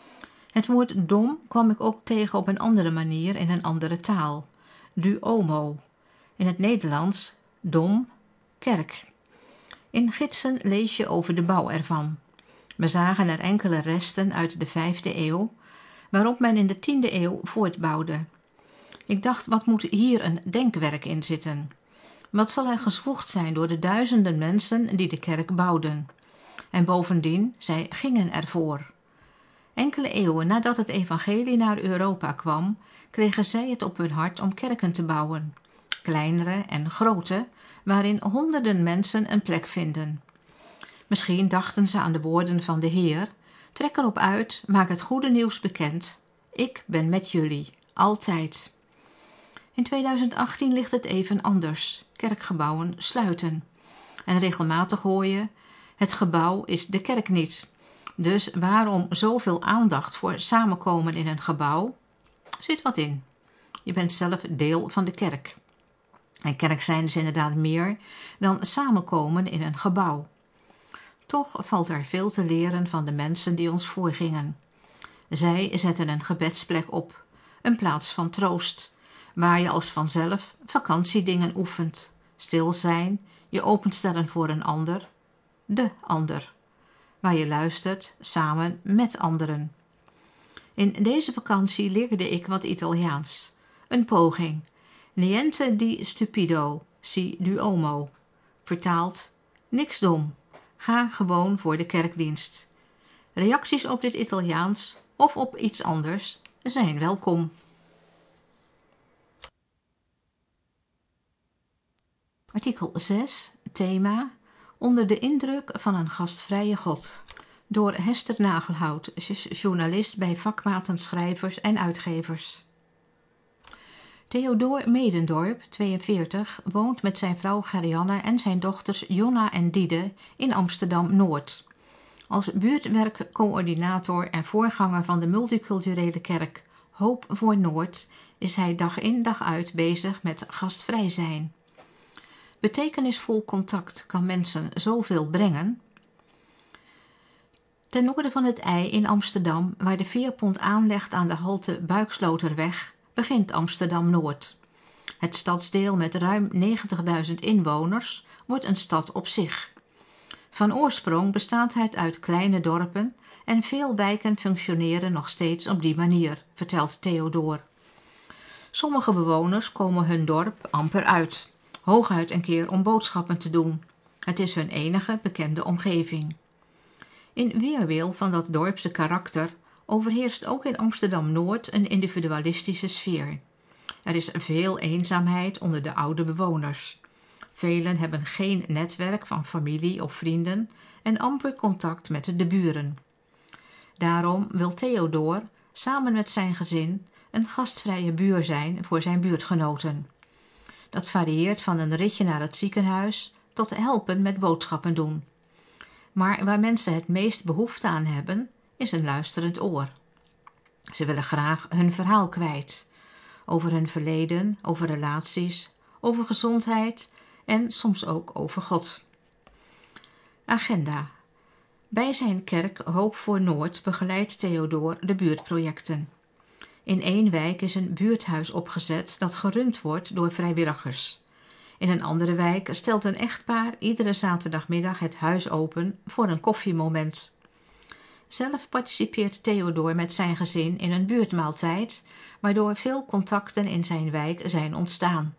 Het woord dom kwam ik ook tegen op een andere manier in een andere taal. Duomo. In het Nederlands dom, kerk. In gidsen lees je over de bouw ervan. We zagen er enkele resten uit de 5e eeuw, waarop men in de 10e eeuw voortbouwde. Ik dacht, wat moet hier een denkwerk in zitten? Wat zal er gezwoegd zijn door de duizenden mensen die de kerk bouwden? En bovendien, zij gingen ervoor. Enkele eeuwen nadat het evangelie naar Europa kwam, kregen zij het op hun hart om kerken te bouwen. Kleinere en grote, waarin honderden mensen een plek vinden. Misschien dachten ze aan de woorden van de Heer: trek erop uit, maak het goede nieuws bekend. Ik ben met jullie, altijd. In 2018 ligt het even anders. Kerkgebouwen sluiten. En regelmatig hoor je: het gebouw is de kerk niet. Dus waarom zoveel aandacht voor samenkomen in een gebouw? Zit wat in. Je bent zelf deel van de kerk. En kerk zijn is inderdaad meer dan samenkomen in een gebouw. Toch valt er veel te leren van de mensen die ons voorgingen. Zij zetten een gebedsplek op, een plaats van troost, waar je als vanzelf vakantiedingen oefent, stil zijn, je openstellen voor een ander, de ander, waar je luistert samen met anderen. In deze vakantie leerde ik wat Italiaans. Een poging. Niente di stupido, si duomo. Vertaald, niks dom. Ga gewoon voor de kerkdienst. Reacties op dit Italiaans of op iets anders zijn welkom. Artikel 6, thema, onder de indruk van een gastvrije God. Door Hester Nagelhout, journalist bij Vakmaten Schrijvers en Uitgevers. Theodoor Medendorp, 42, woont met zijn vrouw Gerianne en zijn dochters Jonna en Diede in Amsterdam-Noord. Als buurtwerkcoördinator en voorganger van de multiculturele kerk Hoop voor Noord is hij dag in dag uit bezig met gastvrij zijn. Betekenisvol contact kan mensen zoveel brengen. Ten noorden van het IJ in Amsterdam, waar de veerpont aanlegt aan de halte Buiksloterweg, begint Amsterdam-Noord. Het stadsdeel met ruim 90.000 inwoners wordt een stad op zich. Van oorsprong bestaat het uit kleine dorpen en veel wijken functioneren nog steeds op die manier, vertelt Theodoor. Sommige bewoners komen hun dorp amper uit, hooguit een keer om boodschappen te doen. Het is hun enige bekende omgeving. In weerwil van dat dorpse karakter overheerst ook in Amsterdam-Noord een individualistische sfeer. Er is veel eenzaamheid onder de oude bewoners. Velen hebben geen netwerk van familie of vrienden en amper contact met de buren. Daarom wil Theodoor samen met zijn gezin een gastvrije buur zijn voor zijn buurtgenoten. Dat varieert van een ritje naar het ziekenhuis tot helpen met boodschappen doen. Maar waar mensen het meest behoefte aan hebben, is een luisterend oor. Ze willen graag hun verhaal kwijt. Over hun verleden, over relaties, over gezondheid en soms ook over God. Agenda. Bij zijn kerk Hoop voor Noord begeleidt Theodoor de buurtprojecten. In één wijk is een buurthuis opgezet dat gerund wordt door vrijwilligers. In een andere wijk stelt een echtpaar iedere zaterdagmiddag het huis open voor een koffiemoment. Zelf participeert Theodoor met zijn gezin in een buurtmaaltijd, waardoor veel contacten in zijn wijk zijn ontstaan.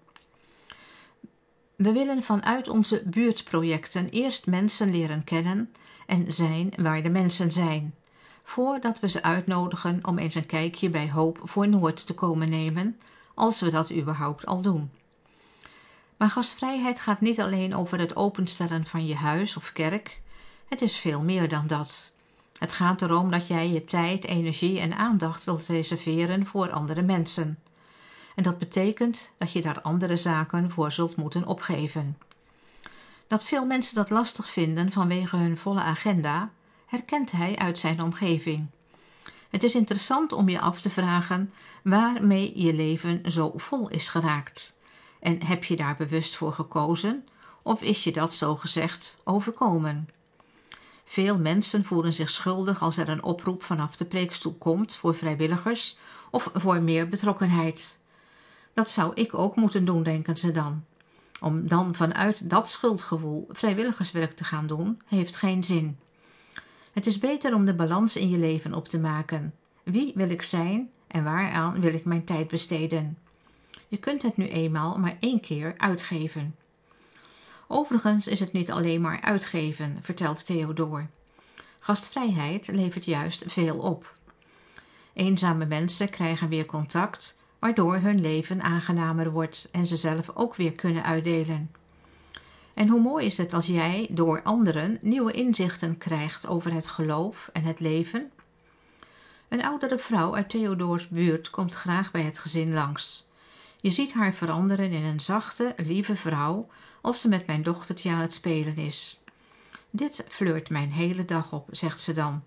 We willen vanuit onze buurtprojecten eerst mensen leren kennen en zijn waar de mensen zijn, voordat we ze uitnodigen om eens een kijkje bij Hoop voor Noord te komen nemen, als we dat überhaupt al doen. Maar gastvrijheid gaat niet alleen over het openstellen van je huis of kerk, het is veel meer dan dat. Het gaat erom dat jij je tijd, energie en aandacht wilt reserveren voor andere mensen. En dat betekent dat je daar andere zaken voor zult moeten opgeven. Dat veel mensen dat lastig vinden vanwege hun volle agenda, herkent hij uit zijn omgeving. Het is interessant om je af te vragen waarmee je leven zo vol is geraakt. En heb je daar bewust voor gekozen of is je dat zogezegd overkomen? Veel mensen voelen zich schuldig als er een oproep vanaf de preekstoel komt voor vrijwilligers of voor meer betrokkenheid. Dat zou ik ook moeten doen, denken ze dan. Om dan vanuit dat schuldgevoel vrijwilligerswerk te gaan doen, heeft geen zin. Het is beter om de balans in je leven op te maken. Wie wil ik zijn en waaraan wil ik mijn tijd besteden? Je kunt het nu eenmaal maar 1 keer uitgeven. Overigens is het niet alleen maar uitgeven, vertelt Theodoor. Gastvrijheid levert juist veel op. Eenzame mensen krijgen weer contact, waardoor hun leven aangenamer wordt en ze zelf ook weer kunnen uitdelen. En hoe mooi is het als jij door anderen nieuwe inzichten krijgt over het geloof en het leven? Een oudere vrouw uit Theodoors buurt komt graag bij het gezin langs. Je ziet haar veranderen in een zachte, lieve vrouw als ze met mijn dochtertje aan het spelen is. Dit flirt mijn hele dag op, zegt ze dan.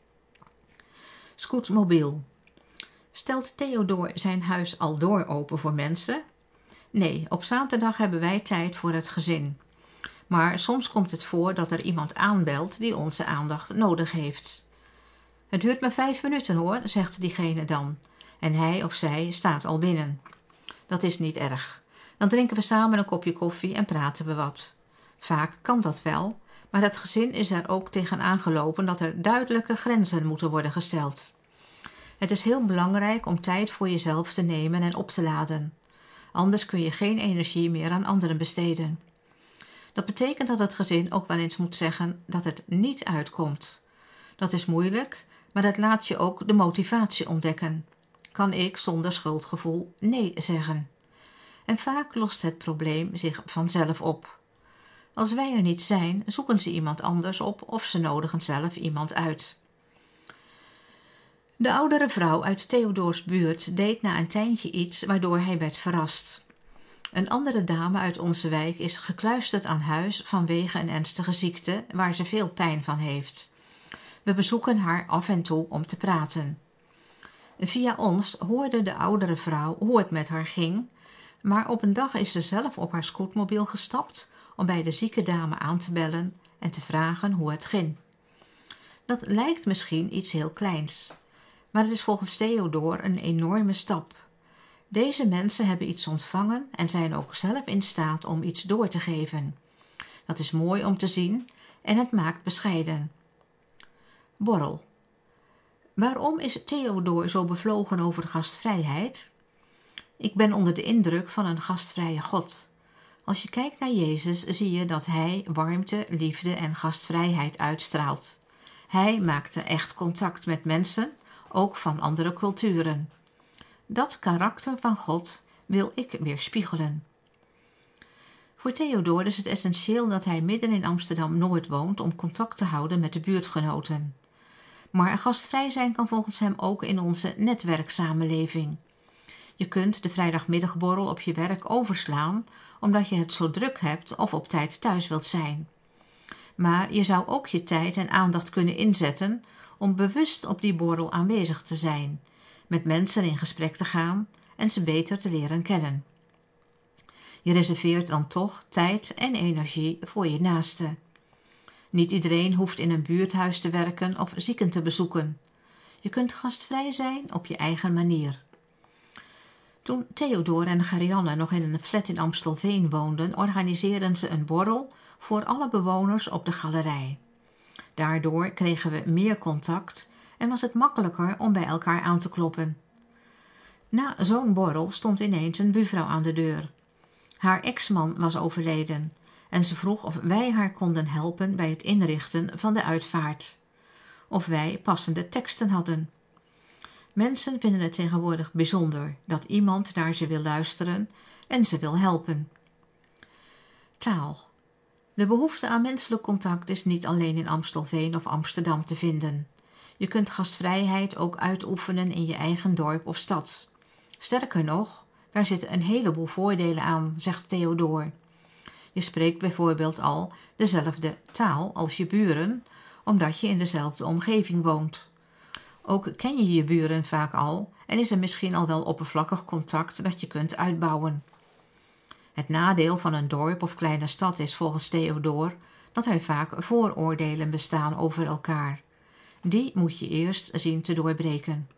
Scootmobiel. Stelt Theodoor zijn huis al door open voor mensen? Nee, op zaterdag hebben wij tijd voor het gezin. Maar soms komt het voor dat er iemand aanbelt die onze aandacht nodig heeft. Het duurt maar 5 minuten hoor, zegt diegene dan. En hij of zij staat al binnen. Dat is niet erg. Dan drinken we samen een kopje koffie en praten we wat. Vaak kan dat wel, maar het gezin is er ook tegen aangelopen dat er duidelijke grenzen moeten worden gesteld. Het is heel belangrijk om tijd voor jezelf te nemen en op te laden. Anders kun je geen energie meer aan anderen besteden. Dat betekent dat het gezin ook wel eens moet zeggen dat het niet uitkomt. Dat is moeilijk, maar dat laat je ook de motivatie ontdekken. Kan ik zonder schuldgevoel nee zeggen? En vaak lost het probleem zich vanzelf op. Als wij er niet zijn, zoeken ze iemand anders op of ze nodigen zelf iemand uit. De oudere vrouw uit Theodors buurt deed na een tijdje iets waardoor hij werd verrast. Een andere dame uit onze wijk is gekluisterd aan huis vanwege een ernstige ziekte waar ze veel pijn van heeft. We bezoeken haar af en toe om te praten. Via ons hoorde de oudere vrouw hoe het met haar ging, maar op een dag is ze zelf op haar scootmobiel gestapt om bij de zieke dame aan te bellen en te vragen hoe het ging. Dat lijkt misschien iets heel kleins, maar het is volgens Theodor een enorme stap. Deze mensen hebben iets ontvangen en zijn ook zelf in staat om iets door te geven. Dat is mooi om te zien en het maakt bescheiden. Borrel. Waarom is Theodor zo bevlogen over gastvrijheid? Ik ben onder de indruk van een gastvrije God. Als je kijkt naar Jezus zie je dat hij warmte, liefde en gastvrijheid uitstraalt. Hij maakte echt contact met mensen, ook van andere culturen. Dat karakter van God wil ik weerspiegelen. Voor Theodor is het essentieel dat hij midden in Amsterdam-Noord woont om contact te houden met de buurtgenoten. Maar gastvrij zijn kan volgens hem ook in onze netwerksamenleving. Je kunt de vrijdagmiddagborrel op je werk overslaan omdat je het zo druk hebt of op tijd thuis wilt zijn. Maar je zou ook je tijd en aandacht kunnen inzetten om bewust op die borrel aanwezig te zijn, met mensen in gesprek te gaan en ze beter te leren kennen. Je reserveert dan toch tijd en energie voor je naaste. Niet iedereen hoeft in een buurthuis te werken of zieken te bezoeken. Je kunt gastvrij zijn op je eigen manier. Toen Theodor en Garianne nog in een flat in Amstelveen woonden, organiseerden ze een borrel voor alle bewoners op de galerij. Daardoor kregen we meer contact en was het makkelijker om bij elkaar aan te kloppen. Na zo'n borrel stond ineens een buurvrouw aan de deur. Haar ex-man was overleden en ze vroeg of wij haar konden helpen bij het inrichten van de uitvaart. Of wij passende teksten hadden. Mensen vinden het tegenwoordig bijzonder dat iemand naar ze wil luisteren en ze wil helpen. Taal. De behoefte aan menselijk contact is niet alleen in Amstelveen of Amsterdam te vinden. Je kunt gastvrijheid ook uitoefenen in je eigen dorp of stad. Sterker nog, daar zitten een heleboel voordelen aan, zegt Theodor. Je spreekt bijvoorbeeld al dezelfde taal als je buren, omdat je in dezelfde omgeving woont. Ook ken je je buren vaak al en is er misschien al wel oppervlakkig contact dat je kunt uitbouwen. Het nadeel van een dorp of kleine stad is volgens Theodor dat er vaak vooroordelen bestaan over elkaar. Die moet je eerst zien te doorbreken.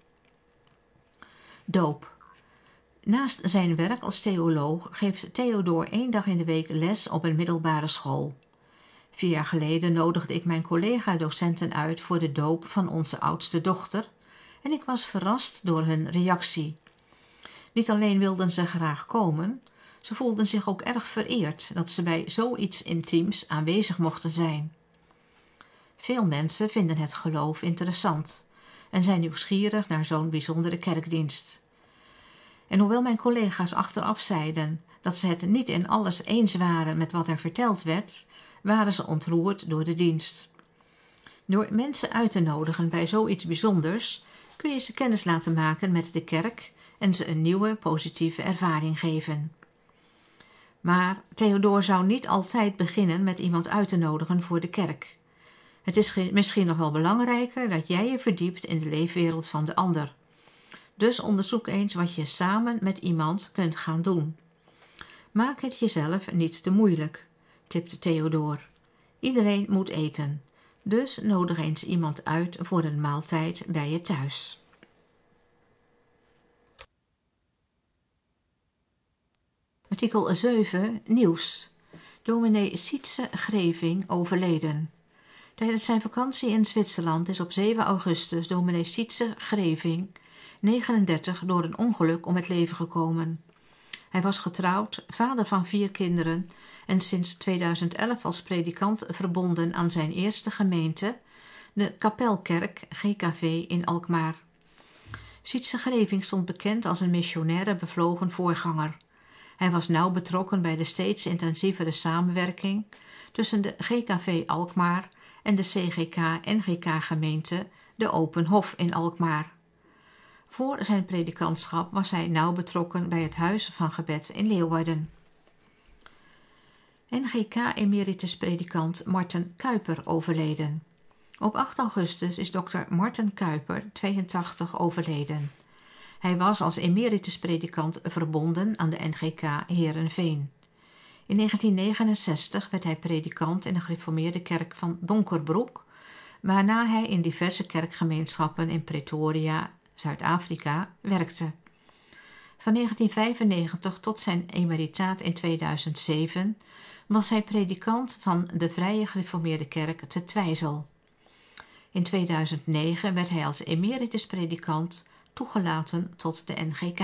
Doop. Naast zijn werk als theoloog geeft Theodor 1 dag in de week les op een middelbare school. 4 jaar geleden nodigde ik mijn collega-docenten uit voor de doop van onze oudste dochter en ik was verrast door hun reactie. Niet alleen wilden ze graag komen, ze voelden zich ook erg vereerd dat ze bij zoiets intiems aanwezig mochten zijn. Veel mensen vinden het geloof interessant en zijn nieuwsgierig naar zo'n bijzondere kerkdienst. En hoewel mijn collega's achteraf zeiden dat ze het niet in alles eens waren met wat er verteld werd, waren ze ontroerd door de dienst. Door mensen uit te nodigen bij zoiets bijzonders kun je ze kennis laten maken met de kerk en ze een nieuwe positieve ervaring geven. Maar Theodor zou niet altijd beginnen met iemand uit te nodigen voor de kerk. Het is misschien nog wel belangrijker dat jij je verdiept in de leefwereld van de ander. Dus onderzoek eens wat je samen met iemand kunt gaan doen. Maak het jezelf niet te moeilijk. tipt Theodor. Iedereen moet eten, dus nodig eens iemand uit voor een maaltijd bij je thuis. Artikel 7, nieuws. Dominee Sietse Greving overleden. Tijdens zijn vakantie in Zwitserland is op 7 augustus dominee Sietse Greving, 39, door een ongeluk om het leven gekomen. Hij was getrouwd, vader van 4 kinderen en sinds 2011 als predikant verbonden aan zijn eerste gemeente, de Kapelkerk GKV in Alkmaar. Sietse Greving stond bekend als een missionaire bevlogen voorganger. Hij was nauw betrokken bij de steeds intensievere samenwerking tussen de GKV Alkmaar en de CGK-NGK-gemeente de Open Hof in Alkmaar. Voor zijn predikantschap was hij nauw betrokken bij het Huis van Gebed in Leeuwarden. NGK-emeritus-predikant Marten Kuiper overleden. Op 8 augustus is Dr. Marten Kuiper, 82, overleden. Hij was als emeritus-predikant verbonden aan de NGK Heerenveen. In 1969 werd hij predikant in de gereformeerde kerk van Donkerbroek, waarna hij in diverse kerkgemeenschappen in Pretoria, Zuid-Afrika, werkte. Van 1995 tot zijn emeritaat in 2007 was hij predikant van de Vrije Gereformeerde Kerk te Twijzel. In 2009 werd hij als emeritus-predikant toegelaten tot de NGK.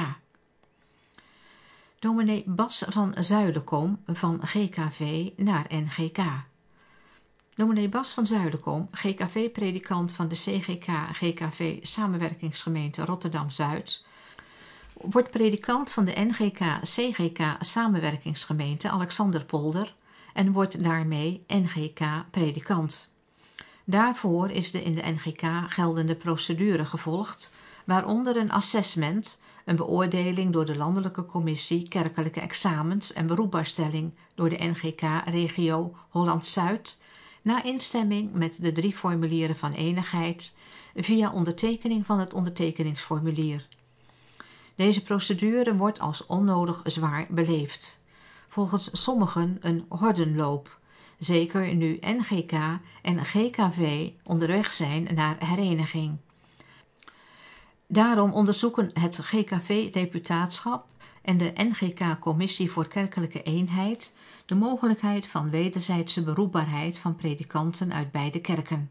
Dominee Bas van Zuilenkom van GKV naar NGK. Dominee Bas van Zuilenkom, GKV-predikant van de CGK-GKV Samenwerkingsgemeente Rotterdam-Zuid, wordt predikant van de NGK-CGK Samenwerkingsgemeente Alexanderpolder en wordt daarmee NGK-predikant. Daarvoor is de in de NGK geldende procedure gevolgd, waaronder een assessment, een beoordeling door de Landelijke Commissie Kerkelijke Examens en beroepbaarstelling door de NGK-regio Holland-Zuid, na instemming met de 3 formulieren van enigheid, via ondertekening van het ondertekeningsformulier. Deze procedure wordt als onnodig zwaar beleefd. Volgens sommigen een hordenloop, zeker nu NGK en GKV onderweg zijn naar hereniging. Daarom onderzoeken het GKV-deputaatschap en de NGK-commissie voor kerkelijke eenheid de mogelijkheid van wederzijdse beroepbaarheid van predikanten uit beide kerken.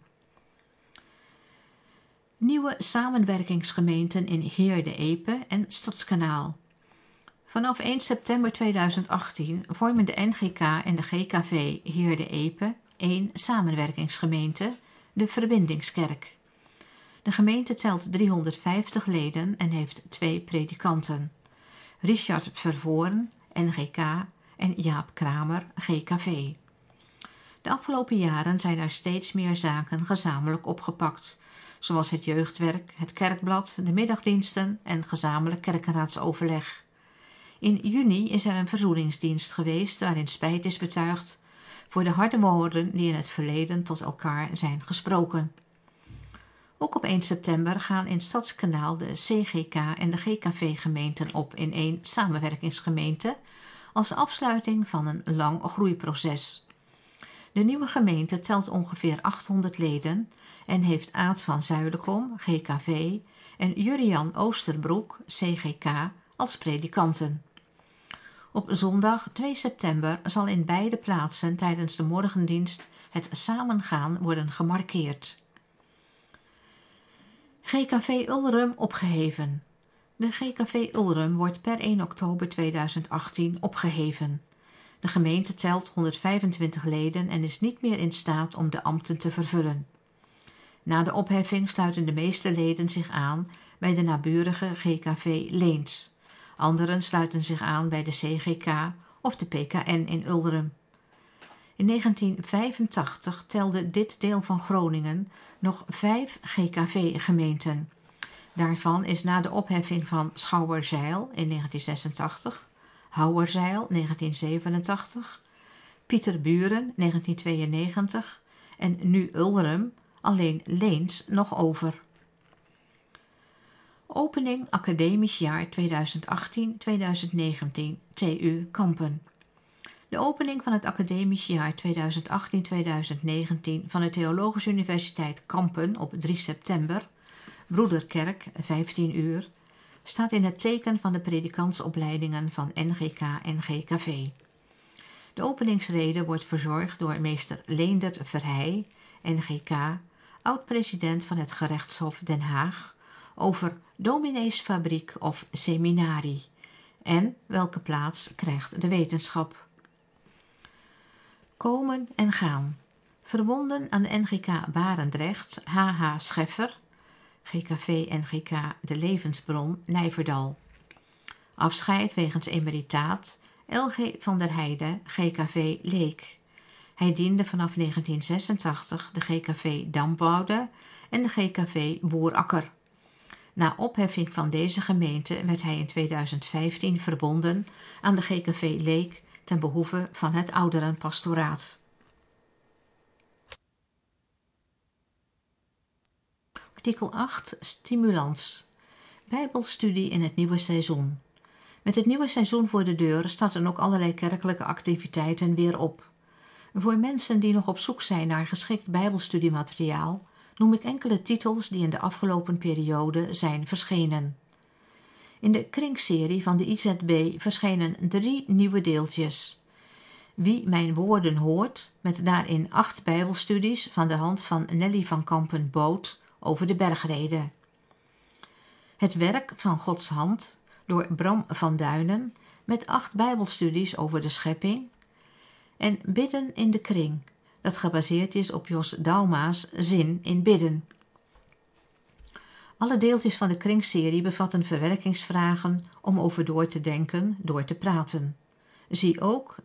Nieuwe samenwerkingsgemeenten in Heerde-Epe en Stadskanaal. Vanaf 1 september 2018 vormen de NGK en de GKV Heerde-Epe 1 samenwerkingsgemeente, de Verbindingskerk. De gemeente telt 350 leden en heeft 2 predikanten. Richard Vervoorn, NGK, en Jaap Kramer, GKV. De afgelopen jaren zijn er steeds meer zaken gezamenlijk opgepakt, zoals het jeugdwerk, het kerkblad, de middagdiensten en gezamenlijk kerkenraadsoverleg. In juni is er een verzoeningsdienst geweest waarin spijt is betuigd voor de harde woorden die in het verleden tot elkaar zijn gesproken. Ook op 1 september gaan in Stadskanaal de CGK en de GKV-gemeenten op in 1 samenwerkingsgemeente als afsluiting van een lang groeiproces. De nieuwe gemeente telt ongeveer 800 leden en heeft Aad van Zuilenkom, GKV, en Jurian Oosterbroek, CGK, als predikanten. Op zondag 2 september zal in beide plaatsen tijdens de morgendienst het samengaan worden gemarkeerd. GKV Ulrum opgeheven. De GKV Ulrum wordt per 1 oktober 2018 opgeheven. De gemeente telt 125 leden en is niet meer in staat om de ambten te vervullen. Na de opheffing sluiten de meeste leden zich aan bij de naburige GKV Leens. Anderen sluiten zich aan bij de CGK of de PKN in Ulrum. In 1985 telde dit deel van Groningen nog 5 GKV-gemeenten. Daarvan is na de opheffing van Schouwerzeil in 1986, Houwerzeil 1987, Pieterburen 1992 en nu Ulrum, alleen Leens nog over. Opening academisch jaar 2018-2019 TU Kampen. De opening van het academisch jaar 2018-2019 van de Theologische Universiteit Kampen op 3 september, Broederkerk, 15 uur, staat in het teken van de predikantsopleidingen van NGK en GKV. De openingsrede wordt verzorgd door meester Leendert Verheij, NGK, oud-president van het gerechtshof Den Haag, over domineesfabriek of seminarie en welke plaats krijgt de wetenschap. Komen en gaan. Verbonden aan de NGK Barendrecht, H.H. Scheffer, GKV-NGK De Levensbron, Nijverdal. Afscheid wegens emeritaat, L.G. van der Heijden, GKV Leek. Hij diende vanaf 1986 de GKV Dampwoude en de GKV Boerakker. Na opheffing van deze gemeente werd hij in 2015 verbonden aan de GKV Leek ten behoeve van het ouderenpastoraat. Artikel 8. Stimulans. Bijbelstudie in het nieuwe seizoen. Met het nieuwe seizoen voor de deur starten ook allerlei kerkelijke activiteiten weer op. Voor mensen die nog op zoek zijn naar geschikt bijbelstudiemateriaal noem ik enkele titels die in de afgelopen periode zijn verschenen. In de kringserie van de IZB verschenen 3 nieuwe deeltjes. Wie mijn woorden hoort, met daarin 8 bijbelstudies van de hand van Nelly van Kampen-Boot over de bergrede. Het werk van Gods hand door Bram van Duinen met 8 bijbelstudies over de schepping. En Bidden in de kring, dat gebaseerd is op Jos Douwma's Zin in bidden. Alle deeltjes van de kringserie bevatten verwerkingsvragen om over door te denken, door te praten. Zie ook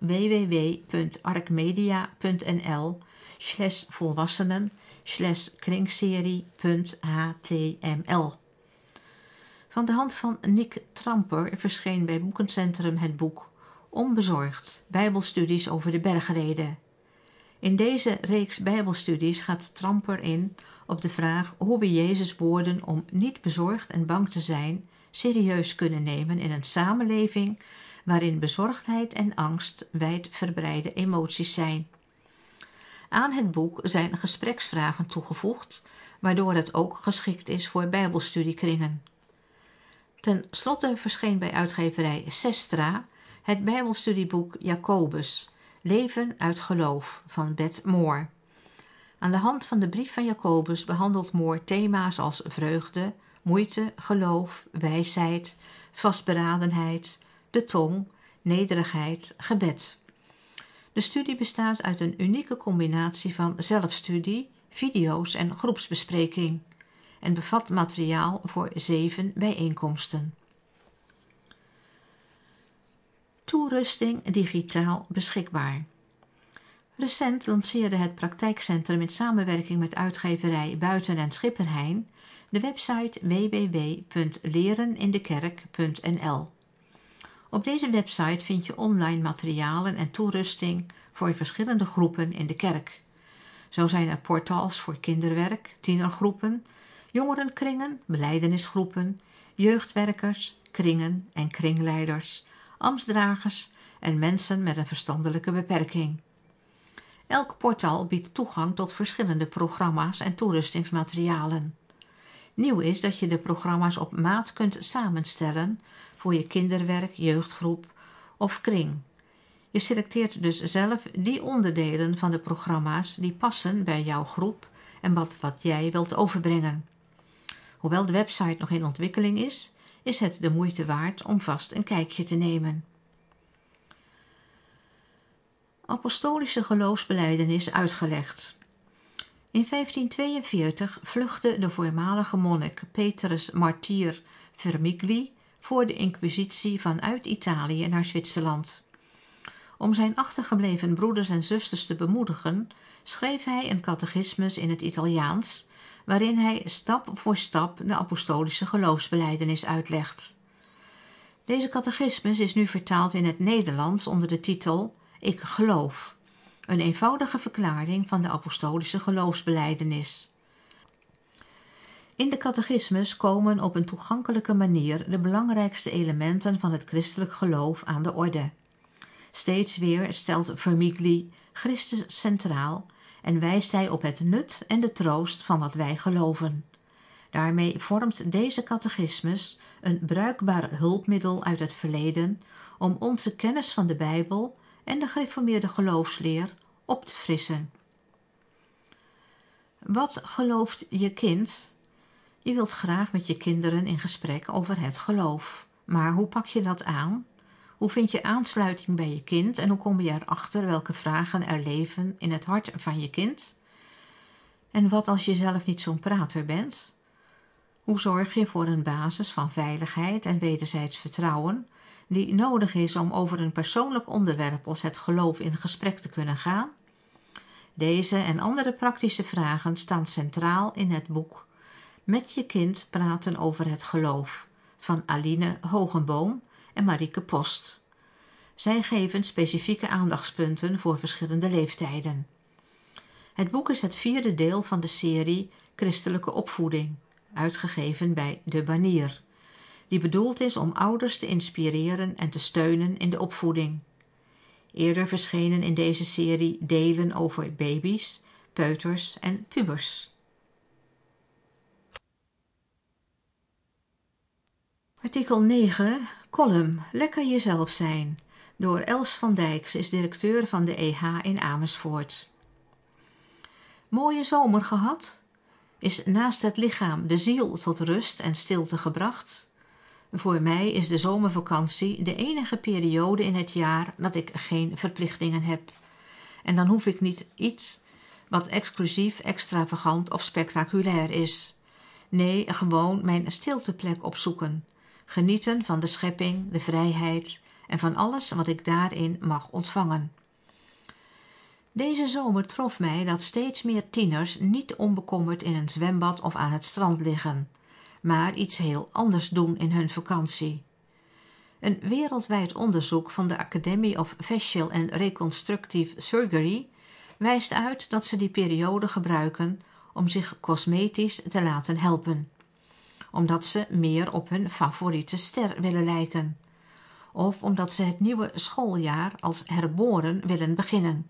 www.arkmedia.nl/volwassenen/kringserie.html. Van de hand van Nick Tramper verscheen bij Boekencentrum het boek Onbezorgd, Bijbelstudies over de bergrede. In deze reeks bijbelstudies gaat Tramper in op de vraag hoe we Jezus' woorden om niet bezorgd en bang te zijn serieus kunnen nemen in een samenleving waarin bezorgdheid en angst wijdverbreide emoties zijn. Aan het boek zijn gespreksvragen toegevoegd, waardoor het ook geschikt is voor bijbelstudiekringen. Ten slotte verscheen bij uitgeverij Sestra het bijbelstudieboek Jacobus, Leven uit geloof van Beth Moore. Aan de hand van de brief van Jacobus behandelt Moore thema's als vreugde, moeite, geloof, wijsheid, vastberadenheid, de tong, nederigheid, gebed. De studie bestaat uit een unieke combinatie van zelfstudie, video's en groepsbespreking en bevat materiaal voor 7 bijeenkomsten. Toerusting digitaal beschikbaar. Recent lanceerde het praktijkcentrum in samenwerking met uitgeverij Buiten en Schipperheijn de website www.lerenindekerk.nl. Op deze website vind je online materialen en toerusting voor verschillende groepen in de kerk. Zo zijn er portals voor kinderwerk, tienergroepen, jongerenkringen, belijdenisgroepen, jeugdwerkers, kringen en kringleiders, ambtsdragers en mensen met een verstandelijke beperking. Elk portaal biedt toegang tot verschillende programma's en toerustingsmaterialen. Nieuw is dat je de programma's op maat kunt samenstellen voor je kinderwerk, jeugdgroep of kring. Je selecteert dus zelf die onderdelen van de programma's die passen bij jouw groep en wat jij wilt overbrengen. Hoewel de website nog in ontwikkeling is het de moeite waard om vast een kijkje te nemen. Apostolische geloofsbelijdenis uitgelegd. In 1542 vluchtte de voormalige monnik Petrus Martyr Vermigli voor de inquisitie vanuit Italië naar Zwitserland. Om zijn achtergebleven broeders en zusters te bemoedigen, schreef hij een catechismus in het Italiaans, waarin hij stap voor stap de apostolische geloofsbelijdenis uitlegt. Deze catechismus is nu vertaald in het Nederlands onder de titel Ik geloof, een eenvoudige verklaring van de apostolische geloofsbelijdenis. In de catechismus komen op een toegankelijke manier de belangrijkste elementen van het christelijk geloof aan de orde. Steeds weer stelt Vermigli Christus centraal en wijst hij op het nut en de troost van wat wij geloven. Daarmee vormt deze catechismus een bruikbaar hulpmiddel uit het verleden om onze kennis van de Bijbel en de gereformeerde geloofsleer op te frissen. Wat gelooft je kind? Je wilt graag met je kinderen in gesprek over het geloof. Maar hoe pak je dat aan? Hoe vind je aansluiting bij je kind en hoe kom je erachter welke vragen er leven in het hart van je kind? En wat als je zelf niet zo'n prater bent? Hoe zorg je voor een basis van veiligheid en wederzijds vertrouwen die nodig is om over een persoonlijk onderwerp als het geloof in gesprek te kunnen gaan? Deze en andere praktische vragen staan centraal in het boek Met je kind praten over het geloof van Aline Hogenboom en Marieke Post. Zij geven specifieke aandachtspunten voor verschillende leeftijden. Het boek is het 4e deel van de serie Christelijke opvoeding, uitgegeven bij De Banier, die bedoeld is om ouders te inspireren en te steunen in de opvoeding. Eerder verschenen in deze serie delen over baby's, peuters en pubers. Artikel 9, column Lekker jezelf zijn, door Els van Dijk. Ze is directeur van de EH in Amersfoort. Mooie zomer gehad? Is naast het lichaam de ziel tot rust en stilte gebracht? Voor mij is de zomervakantie de enige periode in het jaar dat ik geen verplichtingen heb. En dan hoef ik niet iets wat exclusief, extravagant of spectaculair is. Nee, gewoon mijn stilteplek opzoeken. Genieten van de schepping, de vrijheid en van alles wat ik daarin mag ontvangen. Deze zomer trof mij dat steeds meer tieners niet onbekommerd in een zwembad of aan het strand liggen, maar iets heel anders doen in hun vakantie. Een wereldwijd onderzoek van de Academy of Facial and Reconstructive Surgery wijst uit dat ze die periode gebruiken om zich cosmetisch te laten helpen, omdat ze meer op hun favoriete ster willen lijken, of omdat ze het nieuwe schooljaar als herboren willen beginnen.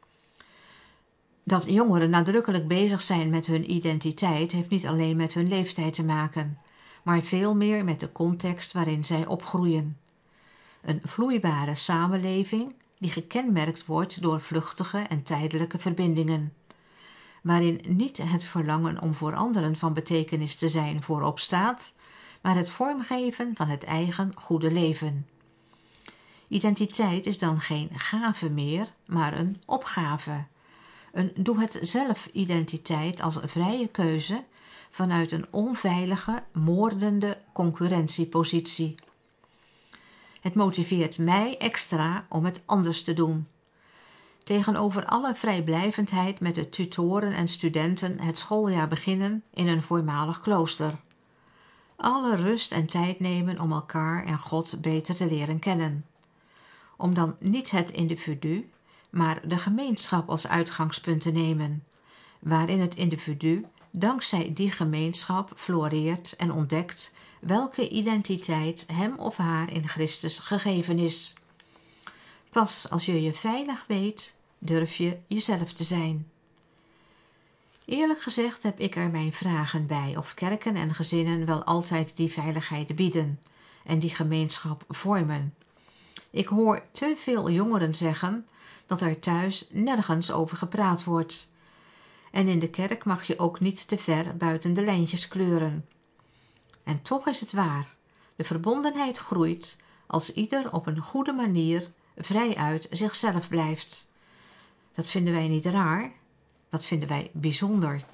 Dat jongeren nadrukkelijk bezig zijn met hun identiteit heeft niet alleen met hun leeftijd te maken, maar veel meer met de context waarin zij opgroeien. Een vloeibare samenleving die gekenmerkt wordt door vluchtige en tijdelijke verbindingen, waarin niet het verlangen om voor anderen van betekenis te zijn voorop staat, maar het vormgeven van het eigen goede leven. Identiteit is dan geen gave meer, maar een opgave. Een doe-het-zelf-identiteit als vrije keuze vanuit een onveilige, moordende concurrentiepositie. Het motiveert mij extra om het anders te doen. Tegenover alle vrijblijvendheid met de tutoren en studenten het schooljaar beginnen in een voormalig klooster. Alle rust en tijd nemen om elkaar en God beter te leren kennen. Om dan niet het individu, maar de gemeenschap als uitgangspunt te nemen, waarin het individu dankzij die gemeenschap floreert en ontdekt welke identiteit hem of haar in Christus gegeven is. Pas als je je veilig weet, durf je jezelf te zijn. Eerlijk gezegd heb ik er mijn vragen bij of kerken en gezinnen wel altijd die veiligheid bieden en die gemeenschap vormen. Ik hoor te veel jongeren zeggen dat er thuis nergens over gepraat wordt. En in de kerk mag je ook niet te ver buiten de lijntjes kleuren. En toch is het waar. De verbondenheid groeit als ieder op een goede manier vrijuit zichzelf blijft. Dat vinden wij niet raar, dat vinden wij bijzonder.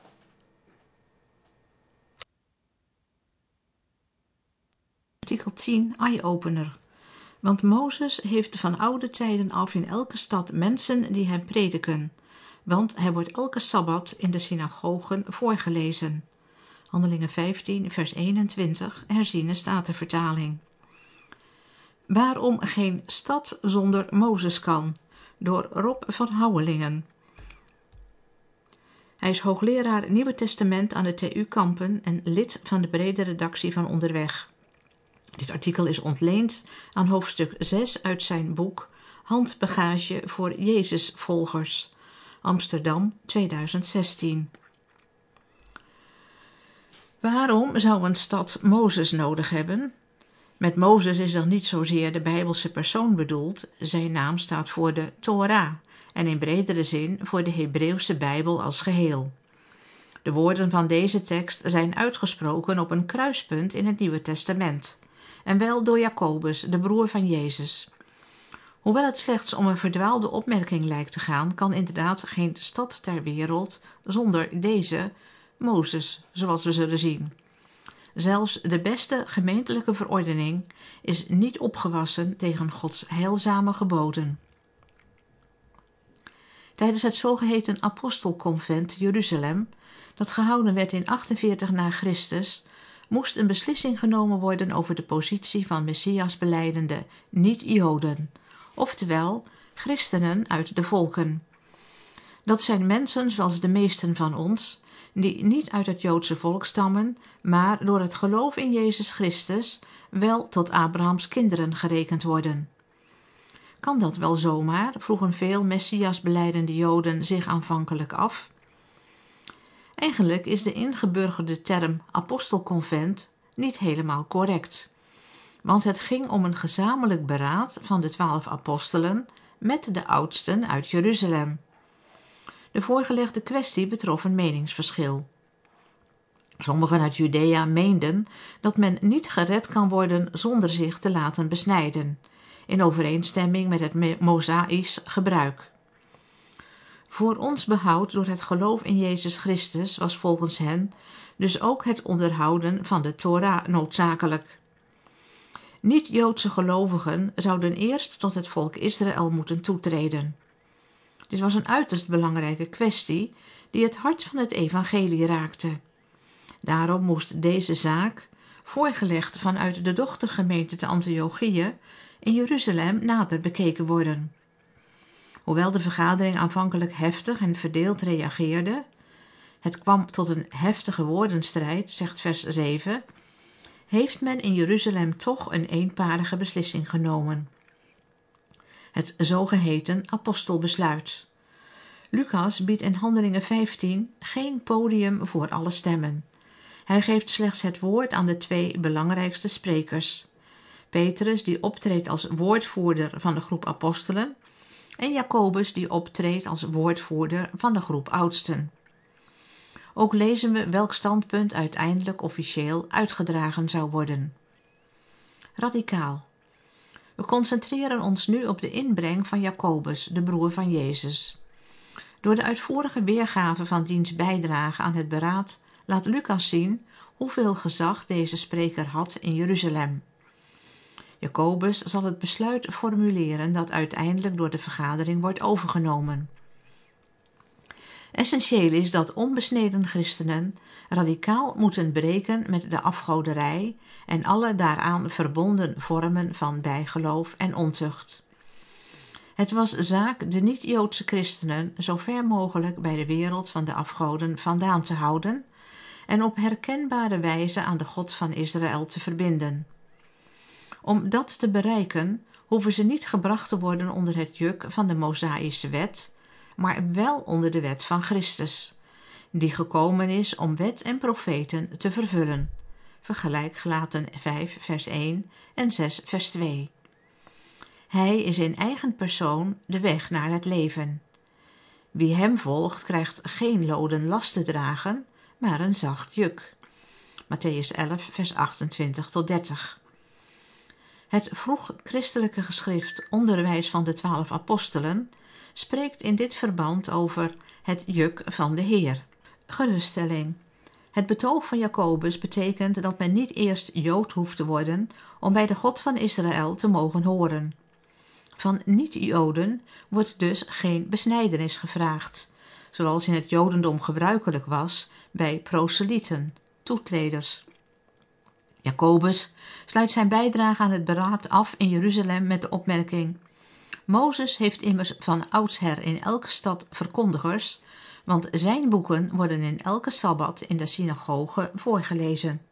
Artikel 10, eye-opener. Want Mozes heeft van oude tijden af in elke stad mensen die hem prediken, want hij wordt elke sabbat in de synagogen voorgelezen. Handelingen 15, vers 21, herziene statenvertaling. Waarom geen stad zonder Mozes kan, door Rob van Houwelingen. Hij is hoogleraar Nieuwe Testament aan de TU Kampen en lid van de brede redactie van Onderweg. Dit artikel is ontleend aan hoofdstuk 6 uit zijn boek Handbagage voor Jezusvolgers. Amsterdam, 2016. Waarom zou een stad Mozes nodig hebben? Met Mozes is dan niet zozeer de Bijbelse persoon bedoeld. Zijn naam staat voor de Torah en in bredere zin voor de Hebreeuwse Bijbel als geheel. De woorden van deze tekst zijn uitgesproken op een kruispunt in het Nieuwe Testament, en wel door Jacobus, de broer van Jezus. Hoewel het slechts om een verdwaalde opmerking lijkt te gaan, kan inderdaad geen stad ter wereld zonder deze Mozes, zoals we zullen zien. Zelfs de beste gemeentelijke verordening is niet opgewassen tegen Gods heilzame geboden. Tijdens het zogeheten apostelconvent Jeruzalem, dat gehouden werd in 48 na Christus, moest een beslissing genomen worden over de positie van Messias-belijdende niet-Joden, oftewel christenen uit de volken. Dat zijn mensen zoals de meesten van ons, die niet uit het Joodse volk stammen, maar door het geloof in Jezus Christus wel tot Abrahams kinderen gerekend worden. Kan dat wel zomaar? Vroegen veel Messias-belijdende Joden zich aanvankelijk af. Eigenlijk is de ingeburgerde term apostelconvent niet helemaal correct, want het ging om een gezamenlijk beraad van de 12 apostelen met de oudsten uit Jeruzalem. De voorgelegde kwestie betrof een meningsverschil. Sommigen uit Judea meenden dat men niet gered kan worden zonder zich te laten besnijden, in overeenstemming met het Mosaïsch gebruik. Voor ons behoud door het geloof in Jezus Christus was volgens hen dus ook het onderhouden van de Torah noodzakelijk. Niet-Joodse gelovigen zouden eerst tot het volk Israël moeten toetreden. Dit was een uiterst belangrijke kwestie die het hart van het evangelie raakte. Daarom moest deze zaak, voorgelegd vanuit de dochtergemeente te Antiochië, in Jeruzalem nader bekeken worden. Hoewel de vergadering aanvankelijk heftig en verdeeld reageerde, het kwam tot een heftige woordenstrijd, zegt vers 7, heeft men in Jeruzalem toch een eenparige beslissing genomen. Het zogeheten apostelbesluit. Lucas biedt in Handelingen 15 geen podium voor alle stemmen. Hij geeft slechts het woord aan de 2 belangrijkste sprekers. Petrus, die optreedt als woordvoerder van de groep apostelen, en Jacobus, die optreedt als woordvoerder van de groep oudsten. Ook lezen we welk standpunt uiteindelijk officieel uitgedragen zou worden. Radicaal. We concentreren ons nu op de inbreng van Jacobus, de broer van Jezus. Door de uitvoerige weergave van diens bijdrage aan het beraad laat Lucas zien hoeveel gezag deze spreker had in Jeruzalem. Jacobus zal het besluit formuleren dat uiteindelijk door de vergadering wordt overgenomen. Essentieel is dat onbesneden christenen radicaal moeten breken met de afgoderij en alle daaraan verbonden vormen van bijgeloof en ontucht. Het was zaak de niet-Joodse christenen zo ver mogelijk bij de wereld van de afgoden vandaan te houden en op herkenbare wijze aan de God van Israël te verbinden. Om dat te bereiken hoeven ze niet gebracht te worden onder het juk van de Mosaïsche wet, maar wel onder de wet van Christus, die gekomen is om wet en profeten te vervullen. Vergelijk Galaten 5 vers 1 en 6 vers 2. Hij is in eigen persoon de weg naar het leven. Wie hem volgt krijgt geen loden last te dragen, maar een zacht juk. Mattheüs 11 vers 28 tot 30. Het vroeg christelijke geschrift Onderwijs van de 12 apostelen spreekt in dit verband over het juk van de Heer. Geruststelling. Het betoog van Jacobus betekent dat men niet eerst Jood hoeft te worden om bij de God van Israël te mogen horen. Van niet-Joden wordt dus geen besnijdenis gevraagd, zoals in het Jodendom gebruikelijk was bij proselieten, toetreders. Jacobus sluit zijn bijdrage aan het beraad af in Jeruzalem met de opmerking: Mozes heeft immers van oudsher in elke stad verkondigers, want zijn boeken worden in elke sabbat in de synagoge voorgelezen.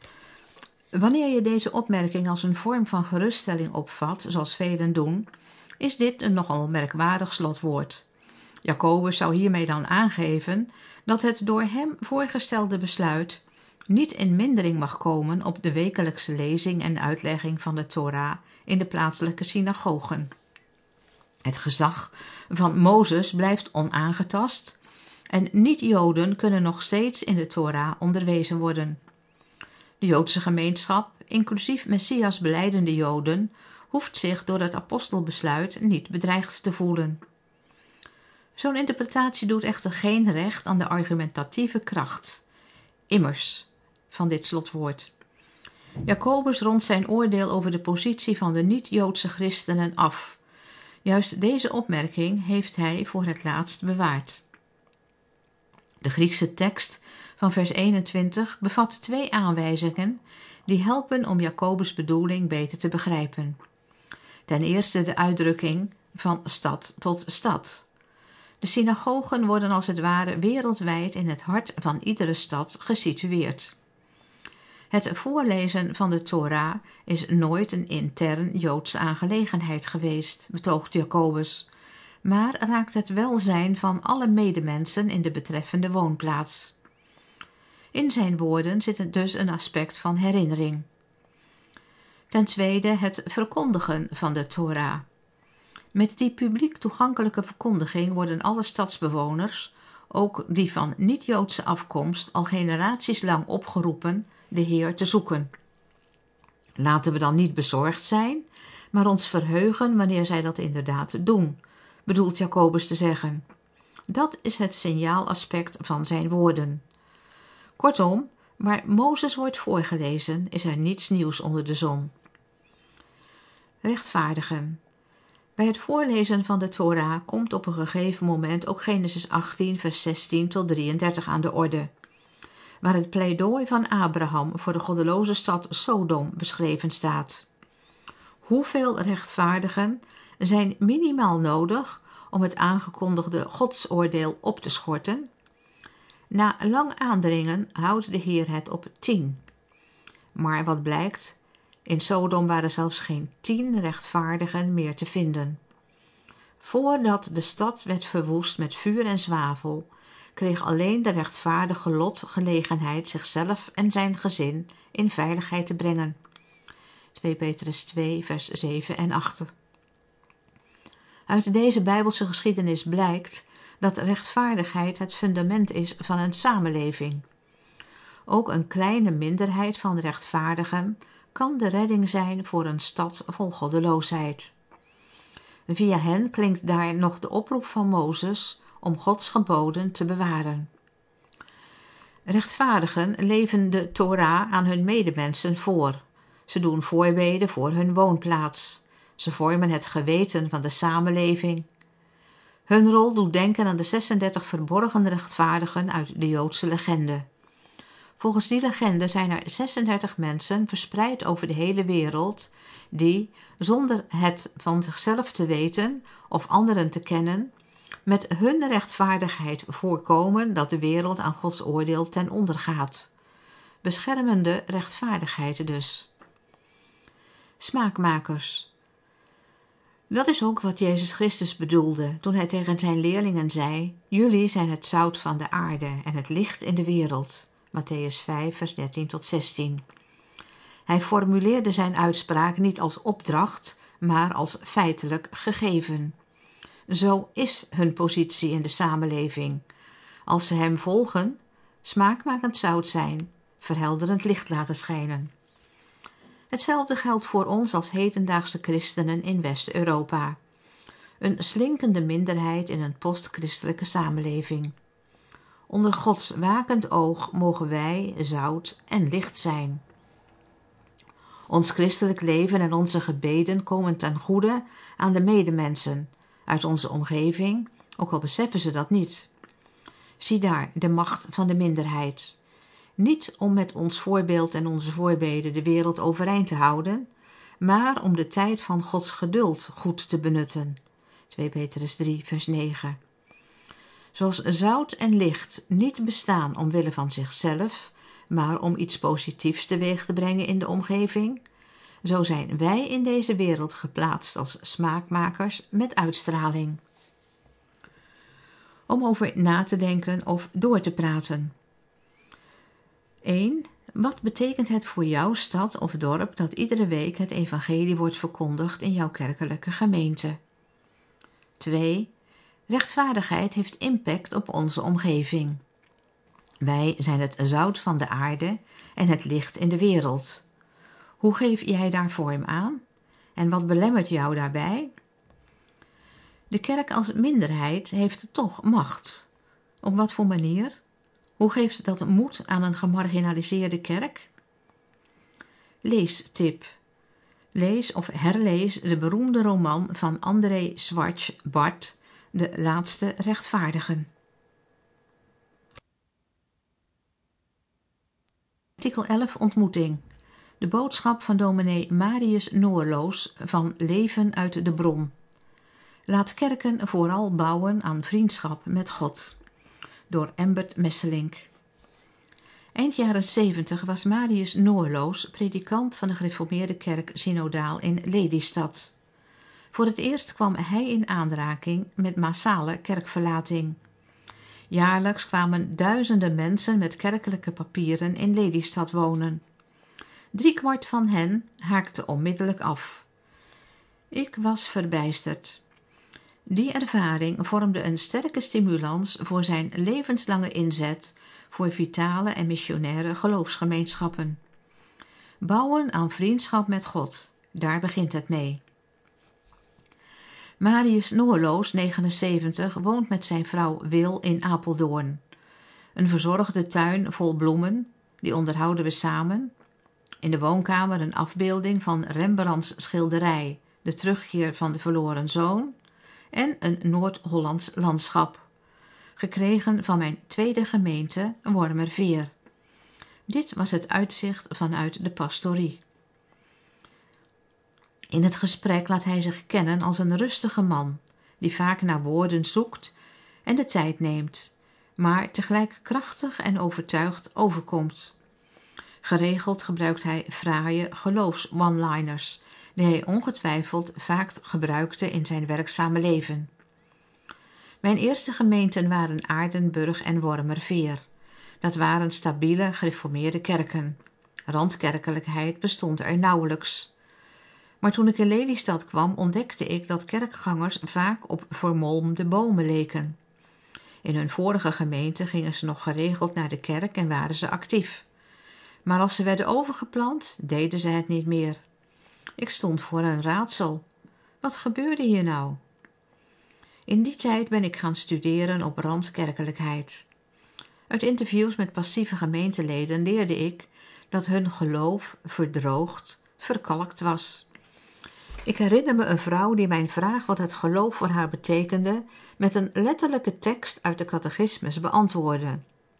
Wanneer je deze opmerking als een vorm van geruststelling opvat, zoals velen doen, is dit een nogal merkwaardig slotwoord. Jacobus zou hiermee dan aangeven dat het door hem voorgestelde besluit niet in mindering mag komen op de wekelijkse lezing en uitlegging van de Torah in de plaatselijke synagogen. Het gezag van Mozes blijft onaangetast en niet-Joden kunnen nog steeds in de Torah onderwezen worden. De Joodse gemeenschap, inclusief Messias belijdende Joden, hoeft zich door het apostelbesluit niet bedreigd te voelen. Zo'n interpretatie doet echter geen recht aan de argumentatieve kracht, immers, van dit slotwoord. Jacobus rondt zijn oordeel over de positie van de niet-Joodse christenen af. Juist deze opmerking heeft hij voor het laatst bewaard. De Griekse tekst van vers 21 bevat 2 aanwijzingen die helpen om Jacobus' bedoeling beter te begrijpen. Ten eerste de uitdrukking van stad tot stad. De synagogen worden als het ware wereldwijd in het hart van iedere stad gesitueerd. Het voorlezen van de Torah is nooit een intern Joodse aangelegenheid geweest, betoogt Jacobus, maar raakt het welzijn van alle medemensen in de betreffende woonplaats. In zijn woorden zit dus een aspect van herinnering. Ten tweede het verkondigen van de Torah. Met die publiek toegankelijke verkondiging worden alle stadsbewoners, ook die van niet-Joodse afkomst, al generaties lang opgeroepen de Heer te zoeken. Laten we dan niet bezorgd zijn, maar ons verheugen wanneer zij dat inderdaad doen, bedoelt Jacobus te zeggen. Dat is het signaalaspect van zijn woorden. Kortom, waar Mozes wordt voorgelezen, is er niets nieuws onder de zon. Rechtvaardigen. Bij het voorlezen van de Torah komt op een gegeven moment ook Genesis 18 vers 16 tot 33 aan de orde, waar het pleidooi van Abraham voor de goddeloze stad Sodom beschreven staat. Hoeveel rechtvaardigen zijn minimaal nodig om het aangekondigde godsoordeel op te schorten? Na lang aandringen houdt de Heer het op 10. Maar wat blijkt? In Sodom waren zelfs geen 10 rechtvaardigen meer te vinden. Voordat de stad werd verwoest met vuur en zwavel, kreeg alleen de rechtvaardige Lot gelegenheid zichzelf en zijn gezin in veiligheid te brengen. 2 Petrus 2 vers 7 en 8. Uit deze Bijbelse geschiedenis blijkt dat rechtvaardigheid het fundament is van een samenleving. Ook een kleine minderheid van rechtvaardigen kan de redding zijn voor een stad vol goddeloosheid. Via hen klinkt daar nog de oproep van Mozes om Gods geboden te bewaren. Rechtvaardigen leven de Torah aan hun medemensen voor. Ze doen voorbeden voor hun woonplaats. Ze vormen het geweten van de samenleving. Hun rol doet denken aan de 36 verborgen rechtvaardigen uit de Joodse legende. Volgens die legende zijn er 36 mensen verspreid over de hele wereld die, zonder het van zichzelf te weten of anderen te kennen, met hun rechtvaardigheid voorkomen dat de wereld aan Gods oordeel ten onder gaat. Beschermende rechtvaardigheid dus. Smaakmakers. Dat is ook wat Jezus Christus bedoelde toen hij tegen zijn leerlingen zei: jullie zijn het zout van de aarde en het licht in de wereld. Mattheüs 5 vers 13 tot 16. Hij formuleerde zijn uitspraak niet als opdracht, maar als feitelijk gegeven. Zo is hun positie in de samenleving. Als ze hem volgen, smaakmakend zout zijn, verhelderend licht laten schijnen. Hetzelfde geldt voor ons als hedendaagse christenen in West-Europa. Een slinkende minderheid in een postchristelijke samenleving. Onder Gods wakend oog mogen wij zout en licht zijn. Ons christelijk leven en onze gebeden komen ten goede aan de medemensen uit onze omgeving, ook al beseffen ze dat niet. Zie daar de macht van de minderheid. Niet om met ons voorbeeld en onze voorbeden de wereld overeind te houden, maar om de tijd van Gods geduld goed te benutten. 2 Petrus 3 vers 9. Zoals zout en licht niet bestaan omwille van zichzelf, maar om iets positiefs teweeg te brengen in de omgeving, Zo zijn wij in deze wereld geplaatst als smaakmakers met uitstraling. Om over na te denken of door te praten. 1. Wat betekent het voor jouw stad of dorp dat iedere week het evangelie wordt verkondigd in jouw kerkelijke gemeente? 2. Rechtvaardigheid heeft impact op onze omgeving. Wij zijn het zout van de aarde en het licht in de wereld. Hoe geef jij daar vorm aan? En wat belemmert jou daarbij? De kerk als minderheid heeft toch macht. Op wat voor manier? Hoe geeft dat moed aan een gemarginaliseerde kerk? Leestip. Lees of herlees de beroemde roman van André Schwartz Bart, De Laatste Rechtvaardigen. Artikel 11 Ontmoeting. De boodschap van dominee Marius Noorloos van Leven uit de Bron. Laat kerken vooral bouwen aan vriendschap met God. Door Embert Messelink. Eind jaren 70 was Marius Noorloos predikant van de gereformeerde kerk synodaal in Lelystad. Voor het eerst kwam hij in aanraking met massale kerkverlating. Jaarlijks kwamen duizenden mensen met kerkelijke papieren in Lelystad wonen. 3/4 van hen haakte onmiddellijk af. Ik was verbijsterd. Die ervaring vormde een sterke stimulans voor zijn levenslange inzet voor vitale en missionaire geloofsgemeenschappen. Bouwen aan vriendschap met God, daar begint het mee. Marius Noorloos, 79, woont met zijn vrouw Wil in Apeldoorn. Een verzorgde tuin vol bloemen, die onderhouden we samen. In de woonkamer een afbeelding van Rembrandts schilderij, De terugkeer van de verloren zoon, en een Noord-Hollands landschap, gekregen van mijn tweede gemeente, Wormerveer. Dit was het uitzicht vanuit de pastorie. In het gesprek laat hij zich kennen als een rustige man, die vaak naar woorden zoekt en de tijd neemt, maar tegelijk krachtig en overtuigd overkomt. Geregeld gebruikt hij fraaie geloofs-one-liners, die hij ongetwijfeld vaak gebruikte in zijn werkzame leven. Mijn eerste gemeenten waren Aardenburg en Wormerveer. Dat waren stabiele, gereformeerde kerken. Randkerkelijkheid bestond er nauwelijks. Maar toen ik in Lelystad kwam, ontdekte ik dat kerkgangers vaak op vermolmde bomen leken. In hun vorige gemeente gingen ze nog geregeld naar de kerk en waren ze actief. Maar als ze werden overgeplant, deden ze het niet meer. Ik stond voor een raadsel. Wat gebeurde hier nou? In die tijd ben ik gaan studeren op randkerkelijkheid. Uit interviews met passieve gemeenteleden leerde ik dat hun geloof verdroogd, verkalkt was. Ik herinner me een vrouw die mijn vraag wat het geloof voor haar betekende met een letterlijke tekst uit de catechismus beantwoordde.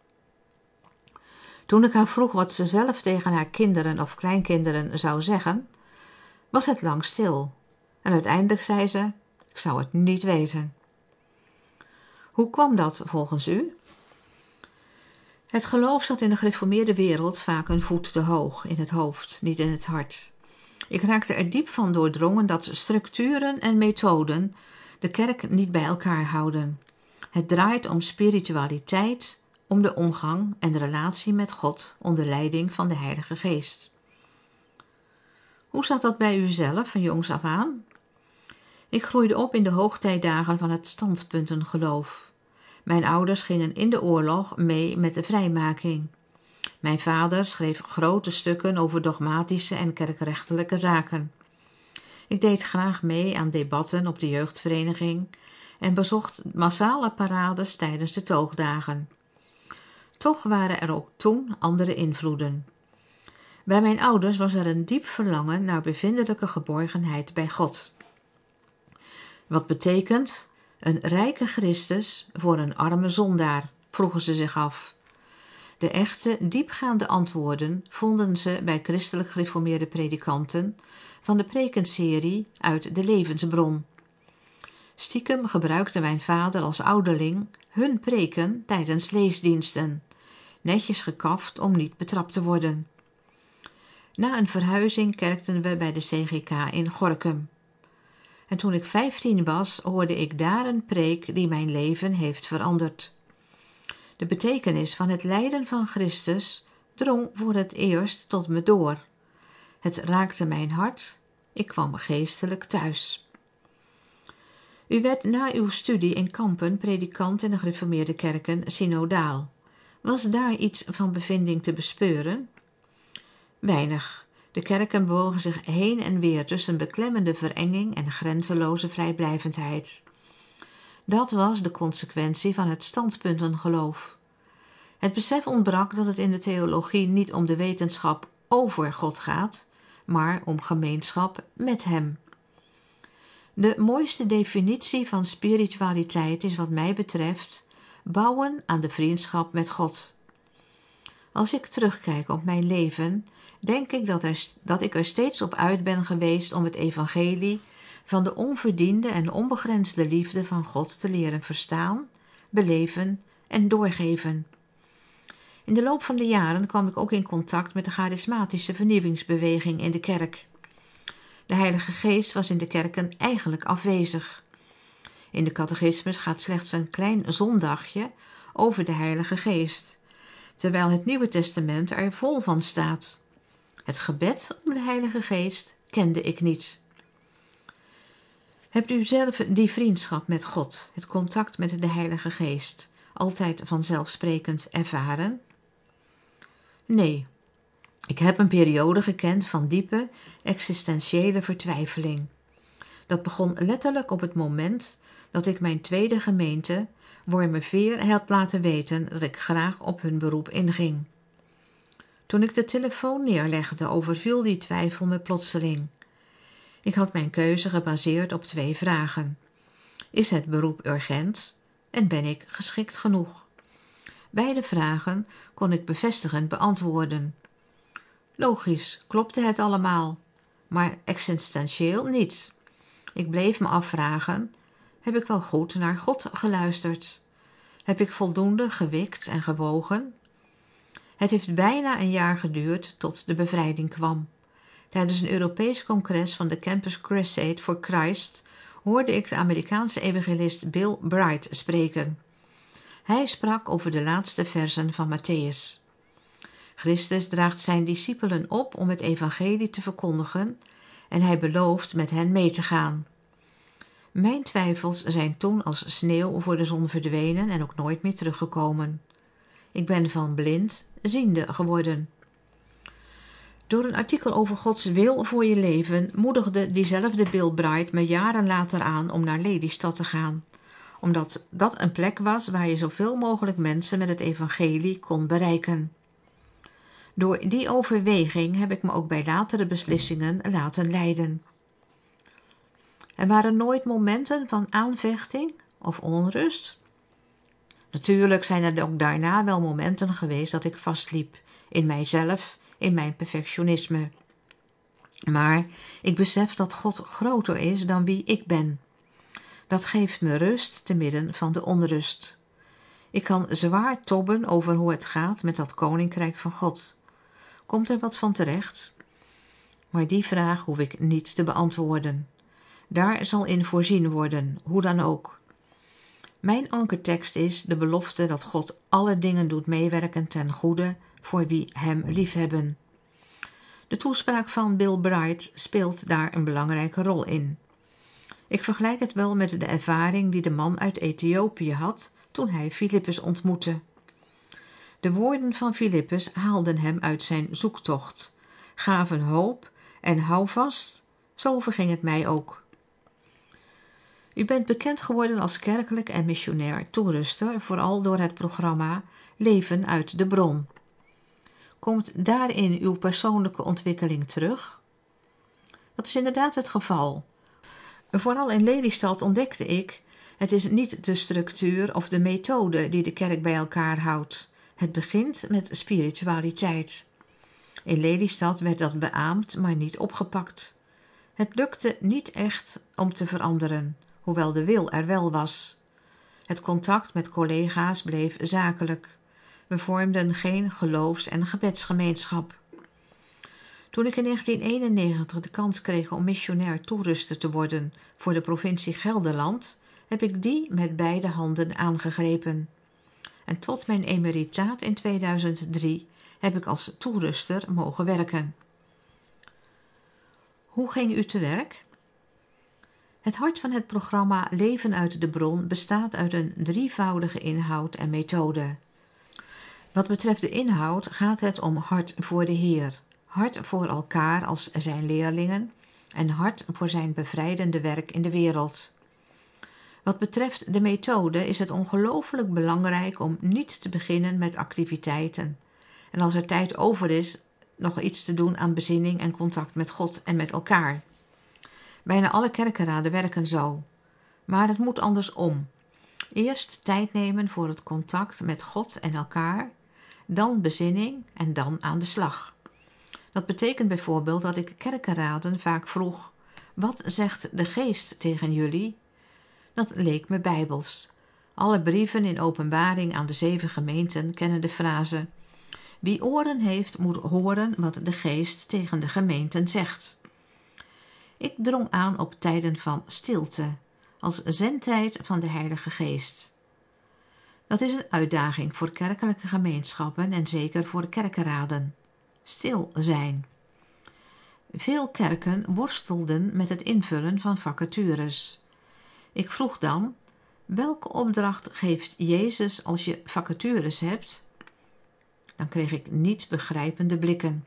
Toen ik haar vroeg wat ze zelf tegen haar kinderen of kleinkinderen zou zeggen, was het lang stil. En uiteindelijk zei ze, ik zou het niet weten. Hoe kwam dat volgens u? Het geloof zat in de gereformeerde wereld vaak een voet te hoog in het hoofd, niet in het hart. Ik raakte er diep van doordrongen dat structuren en methoden de kerk niet bij elkaar houden. Het draait om spiritualiteit, om de omgang en de relatie met God onder leiding van de Heilige Geest. Hoe zat dat bij u zelf van jongs af aan? Ik groeide op in de hoogtijdagen van het standpuntengeloof. Mijn ouders gingen in de oorlog mee met de vrijmaking. Mijn vader schreef grote stukken over dogmatische en kerkrechtelijke zaken. Ik deed graag mee aan debatten op de jeugdvereniging en bezocht massale parades tijdens de toogdagen. Toch waren er ook toen andere invloeden. Bij mijn ouders was er een diep verlangen naar bevindelijke geborgenheid bij God. Wat betekent een rijke Christus voor een arme zondaar, vroegen ze zich af. De echte, diepgaande antwoorden vonden ze bij christelijk gereformeerde predikanten van de prekenserie uit de Levensbron. Stiekem gebruikte mijn vader als ouderling hun preken tijdens leesdiensten, netjes gekaft om niet betrapt te worden. Na een verhuizing kerkten we bij de CGK in Gorinchem. En toen ik 15 was, hoorde ik daar een preek die mijn leven heeft veranderd. De betekenis van het lijden van Christus drong voor het eerst tot me door. Het raakte mijn hart. Ik kwam geestelijk thuis. U werd na uw studie in Kampen predikant in de gereformeerde kerken synodaal. Was daar iets van bevinding te bespeuren? Weinig. De kerken bewogen zich heen en weer tussen beklemmende verenging en grenzeloze vrijblijvendheid. Dat was de consequentie van het standpuntengeloof. Het besef ontbrak dat het in de theologie niet om de wetenschap over God gaat, maar om gemeenschap met Hem. De mooiste definitie van spiritualiteit is wat mij betreft bouwen aan de vriendschap met God. Als ik terugkijk op mijn leven, denk ik dat ik er steeds op uit ben geweest om het evangelie van de onverdiende en onbegrensde liefde van God te leren verstaan, beleven en doorgeven. In de loop van de jaren kwam ik ook in contact met de charismatische vernieuwingsbeweging in de kerk. De Heilige Geest was in de kerken eigenlijk afwezig. In de catechismus gaat slechts een klein zondagje over de Heilige Geest, terwijl het Nieuwe Testament er vol van staat. Het gebed om de Heilige Geest kende ik niet. Hebt u zelf die vriendschap met God, het contact met de Heilige Geest, altijd vanzelfsprekend ervaren? Nee, ik heb een periode gekend van diepe, existentiële vertwijfeling. Dat begon letterlijk op het moment dat ik mijn tweede gemeente, Wormerveer, had laten weten dat ik graag op hun beroep inging. Toen ik de telefoon neerlegde, overviel die twijfel me plotseling. Ik had mijn keuze gebaseerd op 2 vragen. Is het beroep urgent en ben ik geschikt genoeg? Beide vragen kon ik bevestigend beantwoorden. Logisch klopte het allemaal, maar existentieel niet. Ik bleef me afvragen, heb ik wel goed naar God geluisterd? Heb ik voldoende gewikt en gewogen? Het heeft bijna een jaar geduurd tot de bevrijding kwam. Tijdens een Europees congres van de Campus Crusade for Christ hoorde ik de Amerikaanse evangelist Bill Bright spreken. Hij sprak over de laatste versen van Mattheüs. Christus draagt zijn discipelen op om het evangelie te verkondigen en hij belooft met hen mee te gaan. Mijn twijfels zijn toen als sneeuw voor de zon verdwenen en ook nooit meer teruggekomen. Ik ben van blind ziende geworden. Door een artikel over Gods wil voor je leven moedigde diezelfde Bill Bright me jaren later aan om naar Lelystad te gaan, omdat dat een plek was waar je zoveel mogelijk mensen met het evangelie kon bereiken. Door die overweging heb ik me ook bij latere beslissingen laten leiden. Er waren nooit momenten van aanvechting of onrust. Natuurlijk zijn er ook daarna wel momenten geweest dat ik vastliep in mijzelf, in mijn perfectionisme. Maar ik besef dat God groter is dan wie ik ben. Dat geeft me rust te midden van de onrust. Ik kan zwaar tobben over hoe het gaat met dat koninkrijk van God. Komt er wat van terecht? Maar die vraag hoef ik niet te beantwoorden. Daar zal in voorzien worden, hoe dan ook. Mijn ankertekst is de belofte dat God alle dingen doet meewerken ten goede voor wie hem liefhebben. De toespraak van Bill Bright speelt daar een belangrijke rol in. Ik vergelijk het wel met de ervaring die de man uit Ethiopië had toen hij Filippus ontmoette. De woorden van Filippus haalden hem uit zijn zoektocht, gaven hoop en houvast, zo verging het mij ook. U bent bekend geworden als kerkelijk en missionair toeruster, vooral door het programma Leven uit de Bron. Komt daarin uw persoonlijke ontwikkeling terug? Dat is inderdaad het geval. Vooral in Lelystad ontdekte ik, het is niet de structuur of de methode die de kerk bij elkaar houdt. Het begint met spiritualiteit. In Lelystad werd dat beaamd, maar niet opgepakt. Het lukte niet echt om te veranderen, hoewel de wil er wel was. Het contact met collega's bleef zakelijk. We vormden geen geloofs- en gebedsgemeenschap. Toen ik in 1991 de kans kreeg om missionair toeruster te worden voor de provincie Gelderland, heb ik die met beide handen aangegrepen. En tot mijn emeritaat in 2003 heb ik als toeruster mogen werken. Hoe ging u te werk? Het hart van het programma Leven uit de Bron bestaat uit een drievoudige inhoud en methode. Wat betreft de inhoud gaat het om hart voor de Heer, hart voor elkaar als zijn leerlingen en hart voor zijn bevrijdende werk in de wereld. Wat betreft de methode is het ongelooflijk belangrijk om niet te beginnen met activiteiten en als er tijd over is nog iets te doen aan bezinning en contact met God en met elkaar. Bijna alle kerkenraden werken zo, maar het moet andersom. Eerst tijd nemen voor het contact met God en elkaar, dan bezinning en dan aan de slag. Dat betekent bijvoorbeeld dat ik kerkenraden vaak vroeg: wat zegt de Geest tegen jullie? Dat leek me bijbels. Alle brieven in Openbaring aan de 7 gemeenten kennen de frase: wie oren heeft, moet horen wat de Geest tegen de gemeenten zegt. Ik drong aan op tijden van stilte, als zendtijd van de Heilige Geest. Dat is een uitdaging voor kerkelijke gemeenschappen en zeker voor kerkenraden. Stil zijn. Veel kerken worstelden met het invullen van vacatures. Ik vroeg dan: welke opdracht geeft Jezus als je vacatures hebt? Dan kreeg ik niet begrijpende blikken.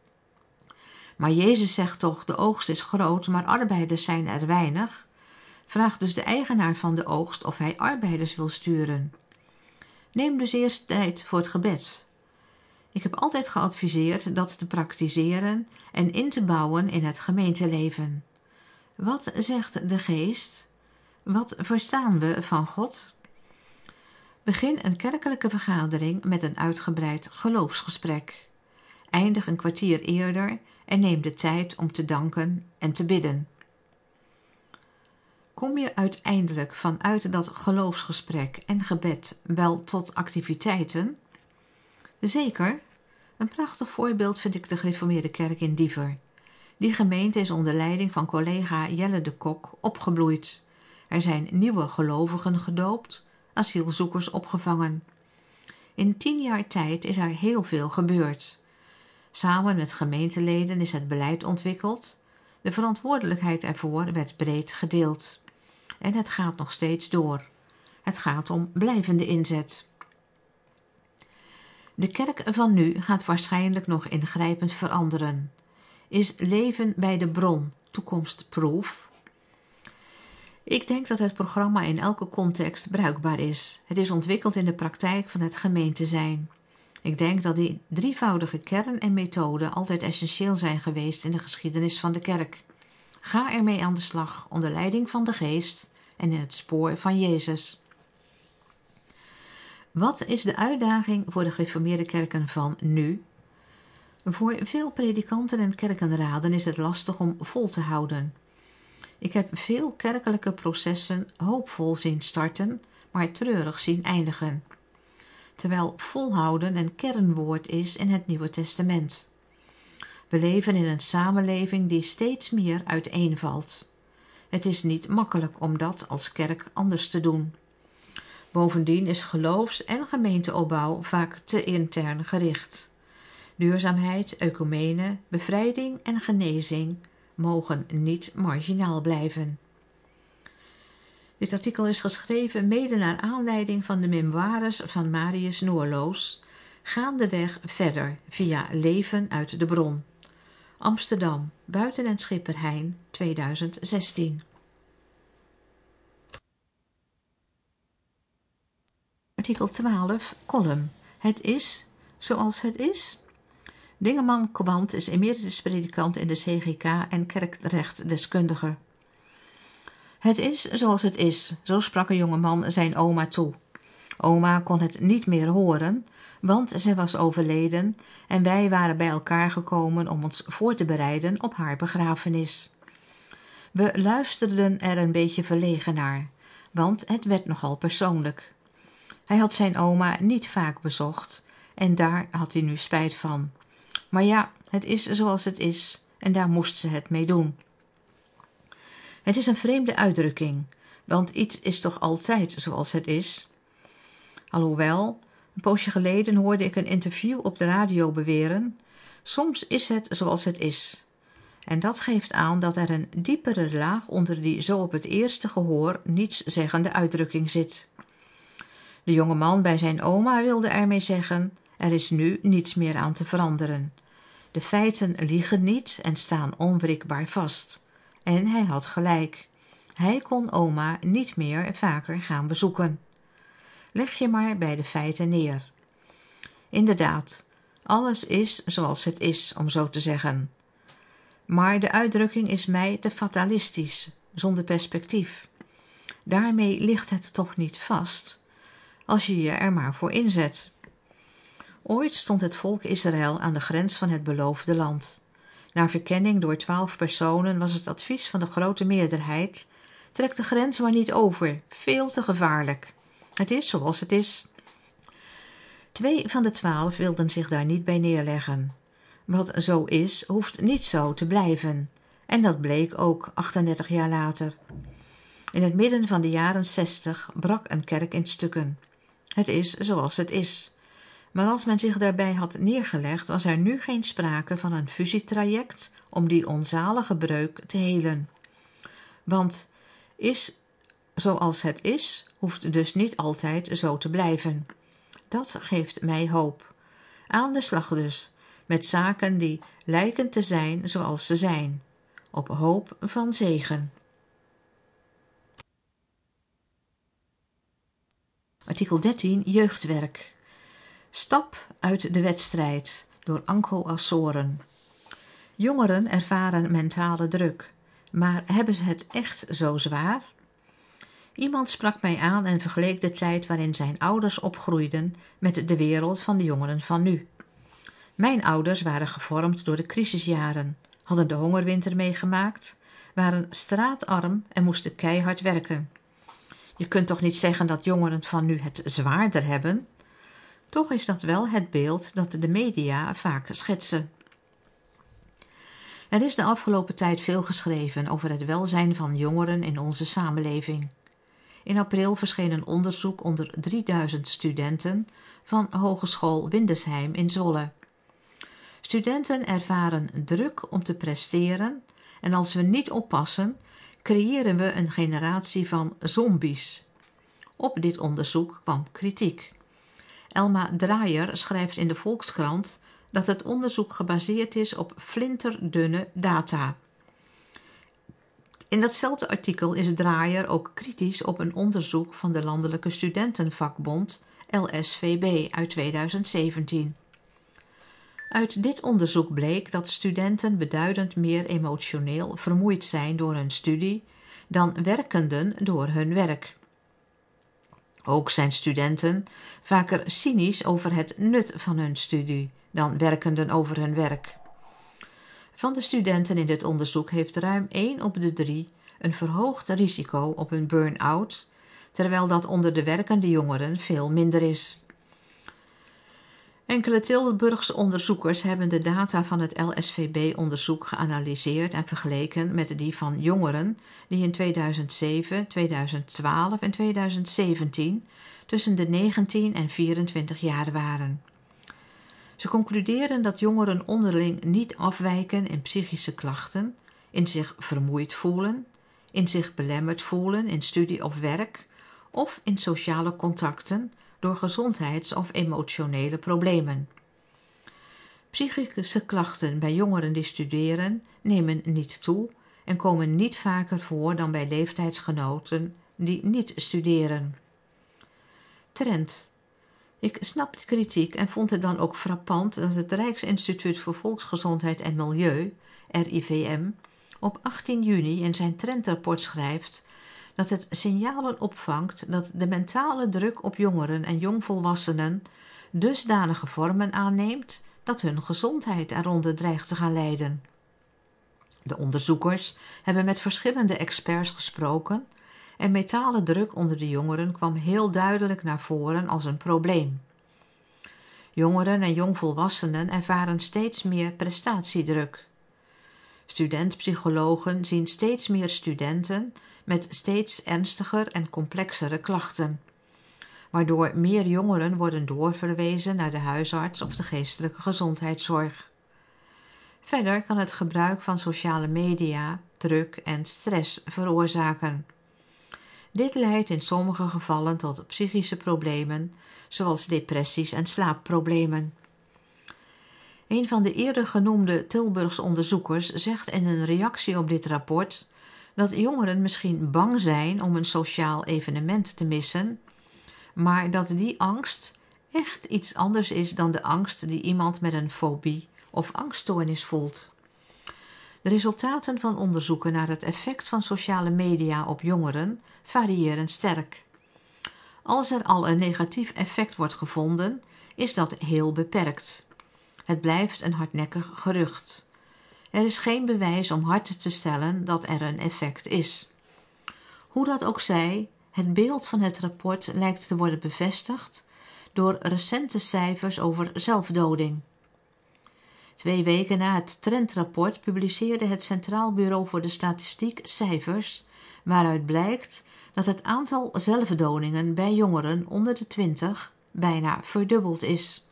Maar Jezus zegt toch: de oogst is groot, maar arbeiders zijn er weinig. Vraag dus de eigenaar van de oogst of hij arbeiders wil sturen. Neem dus eerst tijd voor het gebed. Ik heb altijd geadviseerd dat te praktiseren en in te bouwen in het gemeenteleven. Wat zegt de Geest? Wat verstaan we van God? Begin een kerkelijke vergadering met een uitgebreid geloofsgesprek. Eindig een kwartier eerder en neem de tijd om te danken en te bidden. Kom je uiteindelijk vanuit dat geloofsgesprek en gebed wel tot activiteiten? Zeker. Een prachtig voorbeeld vind ik de Gereformeerde Kerk in Diever. Die gemeente is onder leiding van collega Jelle de Kok opgebloeid. Er zijn nieuwe gelovigen gedoopt, asielzoekers opgevangen. In 10 jaar tijd is er heel veel gebeurd. Samen met gemeenteleden is het beleid ontwikkeld. De verantwoordelijkheid ervoor werd breed gedeeld. En het gaat nog steeds door. Het gaat om blijvende inzet. De kerk van nu gaat waarschijnlijk nog ingrijpend veranderen. Is leven bij de bron toekomstproof? Ik denk dat het programma in elke context bruikbaar is. Het is ontwikkeld in de praktijk van het gemeente zijn. Ik denk dat die drievoudige kern en methode altijd essentieel zijn geweest in de geschiedenis van de kerk. Ga ermee aan de slag onder leiding van de Geest en in het spoor van Jezus. Wat is de uitdaging voor de gereformeerde kerken van nu? Voor veel predikanten en kerkenraden is het lastig om vol te houden. Ik heb veel kerkelijke processen hoopvol zien starten, maar treurig zien eindigen. Terwijl volhouden een kernwoord is in het Nieuwe Testament. We leven in een samenleving die steeds meer uiteenvalt. Het is niet makkelijk om dat als kerk anders te doen. Bovendien is geloofs- en gemeenteopbouw vaak te intern gericht. Duurzaamheid, ecumene, bevrijding en genezing mogen niet marginaal blijven. Dit artikel is geschreven mede naar aanleiding van de memoires van Marius Noorloos, gaandeweg verder via Leven uit de Bron. Amsterdam, Buiten- en Schipperheijn, 2016. Artikel 12, column. Het is zoals het is. Dingeman Command is emeritus predikant in de CGK en kerkrechtdeskundige. Het is zoals het is, zo sprak een jongeman zijn oma toe. Oma kon het niet meer horen, want zij was overleden en wij waren bij elkaar gekomen om ons voor te bereiden op haar begrafenis. We luisterden er een beetje verlegen naar, want het werd nogal persoonlijk. Hij had zijn oma niet vaak bezocht en daar had hij nu spijt van. Maar ja, het is zoals het is en daar moest ze het mee doen. Het is een vreemde uitdrukking, want iets is toch altijd zoals het is? Alhoewel, een poosje geleden hoorde ik een interview op de radio beweren: soms is het zoals het is. En dat geeft aan dat er een diepere laag onder die zo op het eerste gehoor nietszeggende uitdrukking zit. De jonge man bij zijn oma wilde ermee zeggen: er is nu niets meer aan te veranderen. De feiten liegen niet en staan onwrikbaar vast. En hij had gelijk. Hij kon oma niet meer vaker gaan bezoeken. Leg je maar bij de feiten neer. Inderdaad, alles is zoals het is, om zo te zeggen. Maar de uitdrukking is mij te fatalistisch, zonder perspectief. Daarmee ligt het toch niet vast, als je je er maar voor inzet. Ooit stond het volk Israël aan de grens van het beloofde land. Na verkenning door 12 personen was het advies van de grote meerderheid: trek de grens maar niet over, veel te gevaarlijk. Het is zoals het is. 2 van de 12 wilden zich daar niet bij neerleggen. Wat zo is, hoeft niet zo te blijven. En dat bleek ook 38 jaar later. In het midden van de jaren 60 brak een kerk in stukken. Het is zoals het is. Maar als men zich daarbij had neergelegd, was er nu geen sprake van een fusietraject om die onzalige breuk te helen. Want is zoals het is, hoeft dus niet altijd zo te blijven. Dat geeft mij hoop. Aan de slag dus, met zaken die lijken te zijn zoals ze zijn. Op hoop van zegen. Artikel 13. Jeugdwerk. Stap uit de wedstrijd, door Anko Assoren. Jongeren ervaren mentale druk, maar hebben ze het echt zo zwaar? Iemand sprak mij aan en vergeleek de tijd waarin zijn ouders opgroeiden met de wereld van de jongeren van nu. Mijn ouders waren gevormd door de crisisjaren, hadden de hongerwinter meegemaakt, waren straatarm en moesten keihard werken. Je kunt toch niet zeggen dat jongeren van nu het zwaarder hebben? Toch is dat wel het beeld dat de media vaak schetsen. Er is de afgelopen tijd veel geschreven over het welzijn van jongeren in onze samenleving. In april verscheen een onderzoek onder 3000 studenten van Hogeschool Windesheim in Zwolle. Studenten ervaren druk om te presteren en als we niet oppassen, creëren we een generatie van zombies. Op dit onderzoek kwam kritiek. Elma Draaier schrijft in de Volkskrant dat het onderzoek gebaseerd is op flinterdunne data. In datzelfde artikel is Draaier ook kritisch op een onderzoek van de Landelijke Studentenvakbond LSVB uit 2017. Uit dit onderzoek bleek dat studenten beduidend meer emotioneel vermoeid zijn door hun studie dan werkenden door hun werk. Ook zijn studenten vaker cynisch over het nut van hun studie dan werkenden over hun werk. Van de studenten in dit onderzoek heeft ruim 1 op de 3 een verhoogd risico op een burn-out, terwijl dat onder de werkende jongeren veel minder is. Enkele Tilburgse onderzoekers hebben de data van het LSVB-onderzoek geanalyseerd en vergeleken met die van jongeren die in 2007, 2012 en 2017 tussen de 19 en 24 jaar waren. Ze concluderen dat jongeren onderling niet afwijken in psychische klachten, in zich vermoeid voelen, in zich belemmerd voelen in studie of werk of in sociale contacten door gezondheids- of emotionele problemen. Psychische klachten bij jongeren die studeren nemen niet toe en komen niet vaker voor dan bij leeftijdsgenoten die niet studeren. Trend. Ik snap de kritiek en vond het dan ook frappant dat het Rijksinstituut voor Volksgezondheid en Milieu, RIVM, op 18 juni in zijn trendrapport schrijft dat het signalen opvangt dat de mentale druk op jongeren en jongvolwassenen dusdanige vormen aanneemt dat hun gezondheid eronder dreigt te gaan lijden. De onderzoekers hebben met verschillende experts gesproken en mentale druk onder de jongeren kwam heel duidelijk naar voren als een probleem. Jongeren en jongvolwassenen ervaren steeds meer prestatiedruk. Studentpsychologen zien steeds meer studenten met steeds ernstiger en complexere klachten, waardoor meer jongeren worden doorverwezen naar de huisarts of de geestelijke gezondheidszorg. Verder kan het gebruik van sociale media druk en stress veroorzaken. Dit leidt in sommige gevallen tot psychische problemen, zoals depressies en slaapproblemen. Een van de eerder genoemde Tilburgse onderzoekers zegt in een reactie op dit rapport dat jongeren misschien bang zijn om een sociaal evenement te missen, maar dat die angst echt iets anders is dan de angst die iemand met een fobie of angststoornis voelt. De resultaten van onderzoeken naar het effect van sociale media op jongeren variëren sterk. Als er al een negatief effect wordt gevonden, is dat heel beperkt. Het blijft een hardnekkig gerucht. Er is geen bewijs om hard te stellen dat er een effect is. Hoe dat ook zij, het beeld van het rapport lijkt te worden bevestigd door recente cijfers over zelfdoding. 2 weken na het trendrapport publiceerde het Centraal Bureau voor de Statistiek cijfers waaruit blijkt dat het aantal zelfdodingen bij jongeren onder de 20 bijna verdubbeld is.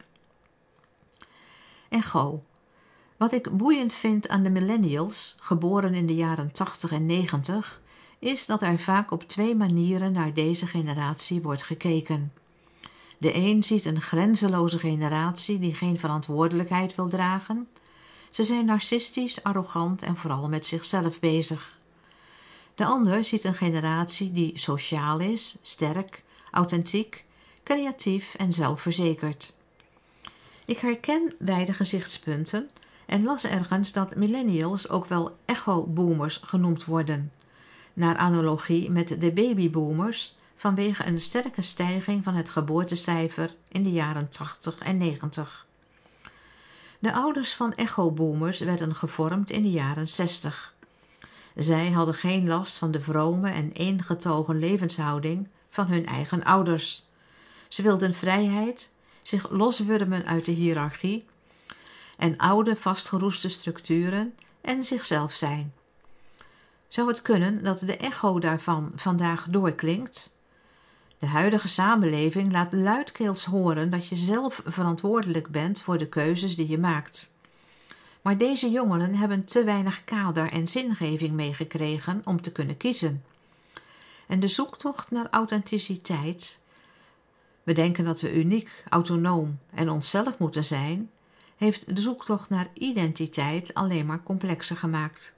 Echo. Wat ik boeiend vind aan de millennials, geboren in de jaren 80 en 90, is dat er vaak op 2 manieren naar deze generatie wordt gekeken. De een ziet een grenzeloze generatie die geen verantwoordelijkheid wil dragen. Ze zijn narcistisch, arrogant en vooral met zichzelf bezig. De ander ziet een generatie die sociaal is, sterk, authentiek, creatief en zelfverzekerd. Ik herken beide gezichtspunten en las ergens dat millennials ook wel echo-boomers genoemd worden, naar analogie met de babyboomers, vanwege een sterke stijging van het geboortecijfer in de jaren 80 en 90. De ouders van echo-boomers werden gevormd in de jaren 60. Zij hadden geen last van de vrome en eengetogen levenshouding van hun eigen ouders. Ze wilden vrijheid, zich loswurmen uit de hiërarchie en oude vastgeroeste structuren en zichzelf zijn. Zou het kunnen dat de echo daarvan vandaag doorklinkt? De huidige samenleving laat luidkeels horen dat je zelf verantwoordelijk bent voor de keuzes die je maakt. Maar deze jongeren hebben te weinig kader en zingeving meegekregen om te kunnen kiezen. En de zoektocht naar authenticiteit, we denken dat we uniek, autonoom en onszelf moeten zijn, heeft de zoektocht naar identiteit alleen maar complexer gemaakt.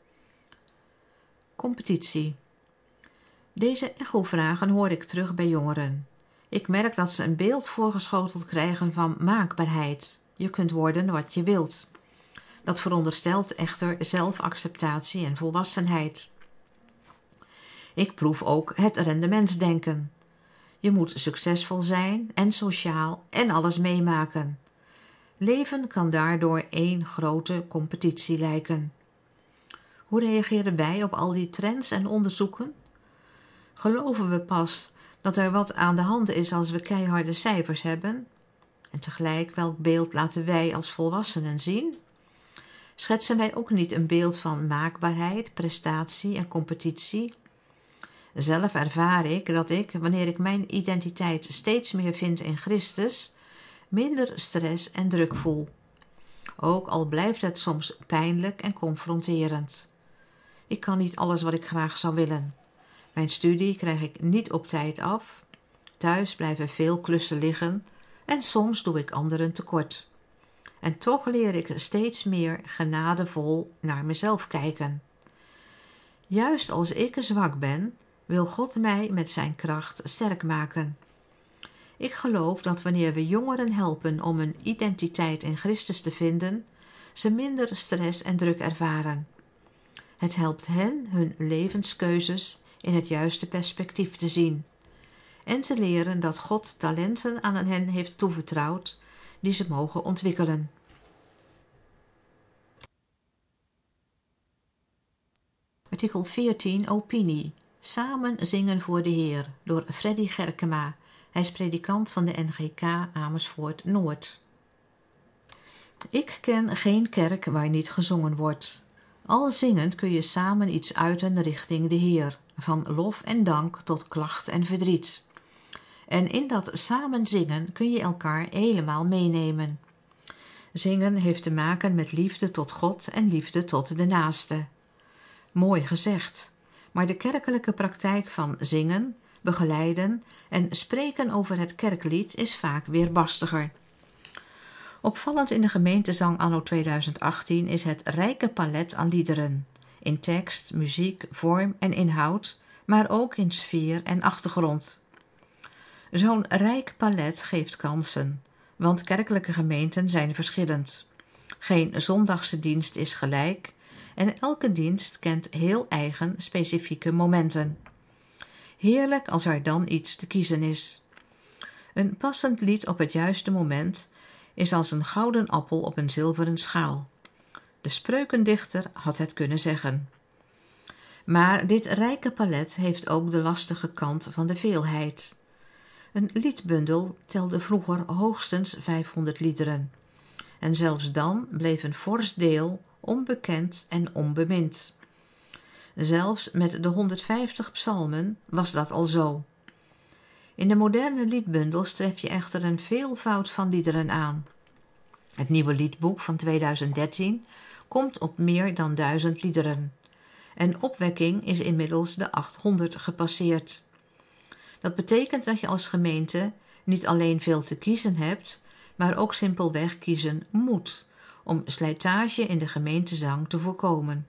Competitie. Deze echo-vragen hoor ik terug bij jongeren. Ik merk dat ze een beeld voorgeschoteld krijgen van maakbaarheid. Je kunt worden wat je wilt. Dat veronderstelt echter zelfacceptatie en volwassenheid. Ik proef ook het rendementsdenken. Je moet succesvol zijn en sociaal en alles meemaken. Leven kan daardoor één grote competitie lijken. Hoe reageren wij op al die trends en onderzoeken? Geloven we pas dat er wat aan de hand is als we keiharde cijfers hebben? En tegelijk, welk beeld laten wij als volwassenen zien? Schetsen wij ook niet een beeld van maakbaarheid, prestatie en competitie? Zelf ervaar ik dat ik, wanneer ik mijn identiteit steeds meer vind in Christus, minder stress en druk voel. Ook al blijft het soms pijnlijk en confronterend. Ik kan niet alles wat ik graag zou willen. Mijn studie krijg ik niet op tijd af. Thuis blijven veel klussen liggen en soms doe ik anderen tekort. En toch leer ik steeds meer genadevol naar mezelf kijken. Juist als ik zwak ben, wil God mij met zijn kracht sterk maken. Ik geloof dat wanneer we jongeren helpen om een identiteit in Christus te vinden, ze minder stress en druk ervaren. Het helpt hen hun levenskeuzes in het juiste perspectief te zien en te leren dat God talenten aan hen heeft toevertrouwd die ze mogen ontwikkelen. Artikel 14 Opinie. Samen zingen voor de Heer door Freddy Gerkema, Hij is predikant van de NGK Amersfoort Noord. Ik ken geen kerk waar niet gezongen wordt. Al zingend kun je samen iets uiten richting de Heer, van lof en dank tot klacht en verdriet. En in dat samen zingen kun je elkaar helemaal meenemen. Zingen heeft te maken met liefde tot God en liefde tot de naaste. Mooi gezegd, maar de kerkelijke praktijk van zingen, begeleiden en spreken over het kerklied is vaak weerbarstiger. Opvallend in de gemeentezang anno 2018 is het rijke palet aan liederen, in tekst, muziek, vorm en inhoud, maar ook in sfeer en achtergrond. Zo'n rijk palet geeft kansen, want kerkelijke gemeenten zijn verschillend. Geen zondagse dienst is gelijk en elke dienst kent heel eigen specifieke momenten. Heerlijk als er dan iets te kiezen is. Een passend lied op het juiste moment is als een gouden appel op een zilveren schaal. De spreukendichter had het kunnen zeggen. Maar dit rijke palet heeft ook de lastige kant van de veelheid. Een liedbundel telde vroeger hoogstens 500 liederen. En zelfs dan bleef een fors deel onbekend en onbemind. Zelfs met de 150 psalmen was dat al zo. In de moderne liedbundels tref je echter een veelvoud van liederen aan. Het nieuwe liedboek van 2013 komt op meer dan 1000 liederen. En opwekking is inmiddels de 800 gepasseerd. Dat betekent dat je als gemeente niet alleen veel te kiezen hebt, maar ook simpelweg kiezen moet, om slijtage in de gemeentezang te voorkomen.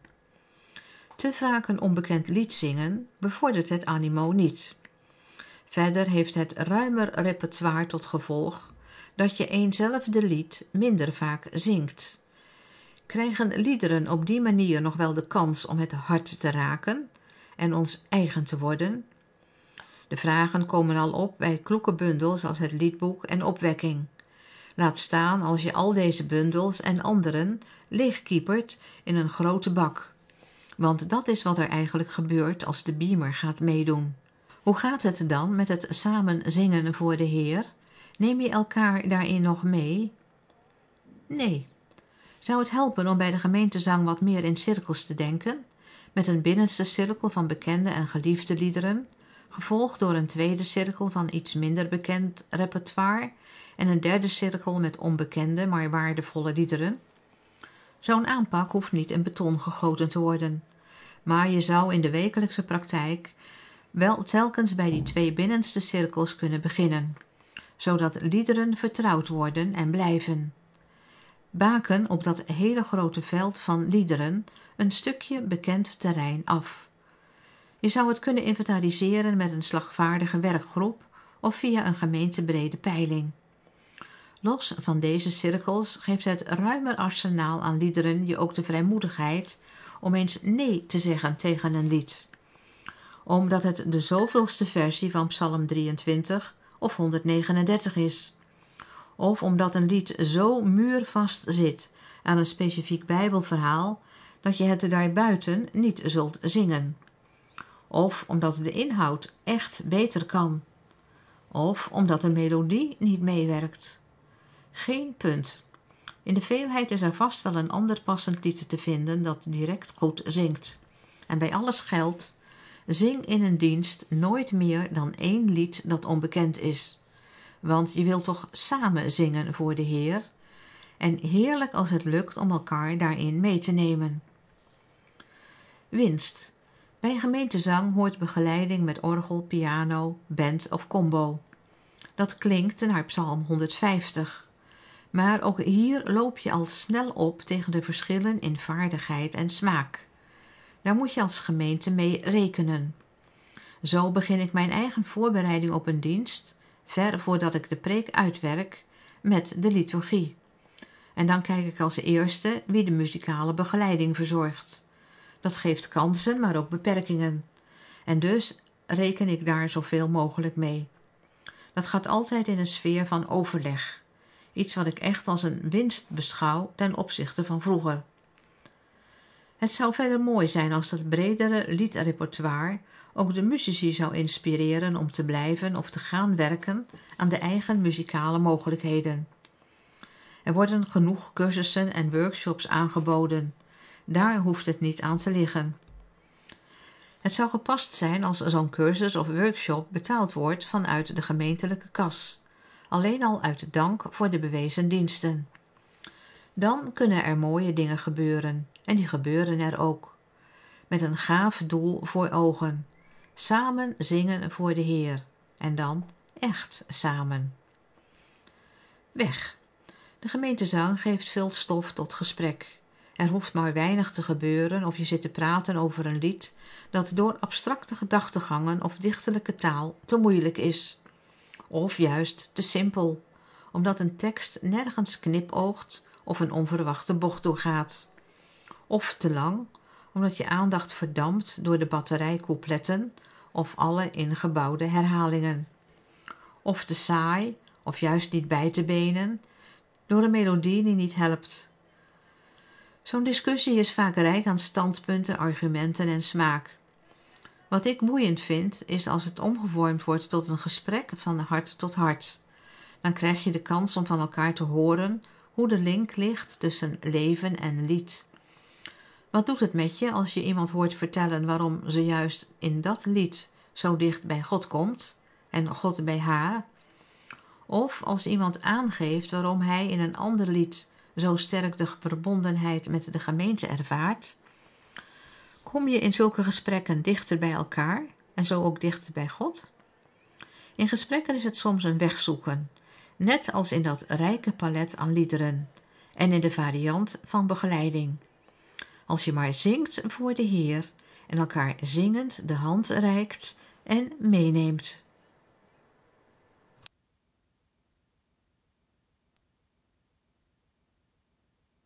Te vaak een onbekend lied zingen bevordert het animo niet. Verder heeft het ruimer repertoire tot gevolg dat je eenzelfde lied minder vaak zingt. Krijgen liederen op die manier nog wel de kans om het hart te raken en ons eigen te worden? De vragen komen al op bij kloeke bundels als het liedboek en opwekking. Laat staan als je al deze bundels en anderen leegkiepert in een grote bak. Want dat is wat er eigenlijk gebeurt als de beamer gaat meedoen. Hoe gaat het dan met het samen zingen voor de Heer? Neem je elkaar daarin nog mee? Nee. Zou het helpen om bij de gemeentezang wat meer in cirkels te denken? Met een binnenste cirkel van bekende en geliefde liederen, gevolgd door een tweede cirkel van iets minder bekend repertoire en een derde cirkel met onbekende maar waardevolle liederen? Zo'n aanpak hoeft niet in beton gegoten te worden, maar je zou in de wekelijkse praktijk wel telkens bij die twee binnenste cirkels kunnen beginnen, zodat liederen vertrouwd worden en blijven. Baken op dat hele grote veld van liederen een stukje bekend terrein af. Je zou het kunnen inventariseren met een slagvaardige werkgroep of via een gemeentebrede peiling. Los van deze cirkels geeft het ruimer arsenaal aan liederen je ook de vrijmoedigheid om eens nee te zeggen tegen een lied. Omdat het de zoveelste versie van Psalm 23 of 139 is. Of omdat een lied zo muurvast zit aan een specifiek Bijbelverhaal dat je het daarbuiten niet zult zingen. Of omdat de inhoud echt beter kan. Of omdat de melodie niet meewerkt. Geen punt. In de veelheid is er vast wel een ander passend lied te vinden dat direct goed zingt. En bij alles geldt, zing in een dienst nooit meer dan 1 lied dat onbekend is. Want je wilt toch samen zingen voor de Heer? En heerlijk als het lukt om elkaar daarin mee te nemen. Winst. Bij gemeentezang hoort begeleiding met orgel, piano, band of combo. Dat klinkt naar Psalm 150. Maar ook hier loop je al snel op tegen de verschillen in vaardigheid en smaak. Daar moet je als gemeente mee rekenen. Zo begin ik mijn eigen voorbereiding op een dienst, ver voordat ik de preek uitwerk, met de liturgie. En dan kijk ik als eerste wie de muzikale begeleiding verzorgt. Dat geeft kansen, maar ook beperkingen. En dus reken ik daar zoveel mogelijk mee. Dat gaat altijd in een sfeer van overleg. Iets wat ik echt als een winst beschouw ten opzichte van vroeger. Het zou verder mooi zijn als dat bredere liedrepertoire ook de muzici zou inspireren om te blijven of te gaan werken aan de eigen muzikale mogelijkheden. Er worden genoeg cursussen en workshops aangeboden. Daar hoeft het niet aan te liggen. Het zou gepast zijn als zo'n cursus of workshop betaald wordt vanuit de gemeentelijke kas, alleen al uit dank voor de bewezen diensten. Dan kunnen er mooie dingen gebeuren, en die gebeuren er ook. Met een gaaf doel voor ogen. Samen zingen voor de Heer. En dan echt samen. Weg. De gemeentezang geeft veel stof tot gesprek. Er hoeft maar weinig te gebeuren of je zit te praten over een lied dat door abstracte gedachtegangen of dichterlijke taal te moeilijk is. Of juist te simpel, omdat een tekst nergens knipoogt of een onverwachte bocht doorgaat. Of te lang, omdat je aandacht verdampt door de batterij coupletten of alle ingebouwde herhalingen. Of te saai, of juist niet bij te benen, door een melodie die niet helpt. Zo'n discussie is vaak rijk aan standpunten, argumenten en smaak. Wat ik boeiend vind, is als het omgevormd wordt tot een gesprek van hart tot hart. Dan krijg je de kans om van elkaar te horen hoe de link ligt tussen leven en lied. Wat doet het met je als je iemand hoort vertellen waarom ze juist in dat lied zo dicht bij God komt en God bij haar? Of als iemand aangeeft waarom hij in een ander lied zo sterk de verbondenheid met de gemeente ervaart? Kom je in zulke gesprekken dichter bij elkaar en zo ook dichter bij God? In gesprekken is het soms een weg zoeken, net als in dat rijke palet aan liederen en in de variant van begeleiding. Als je maar zingt voor de Heer en elkaar zingend de hand reikt en meeneemt.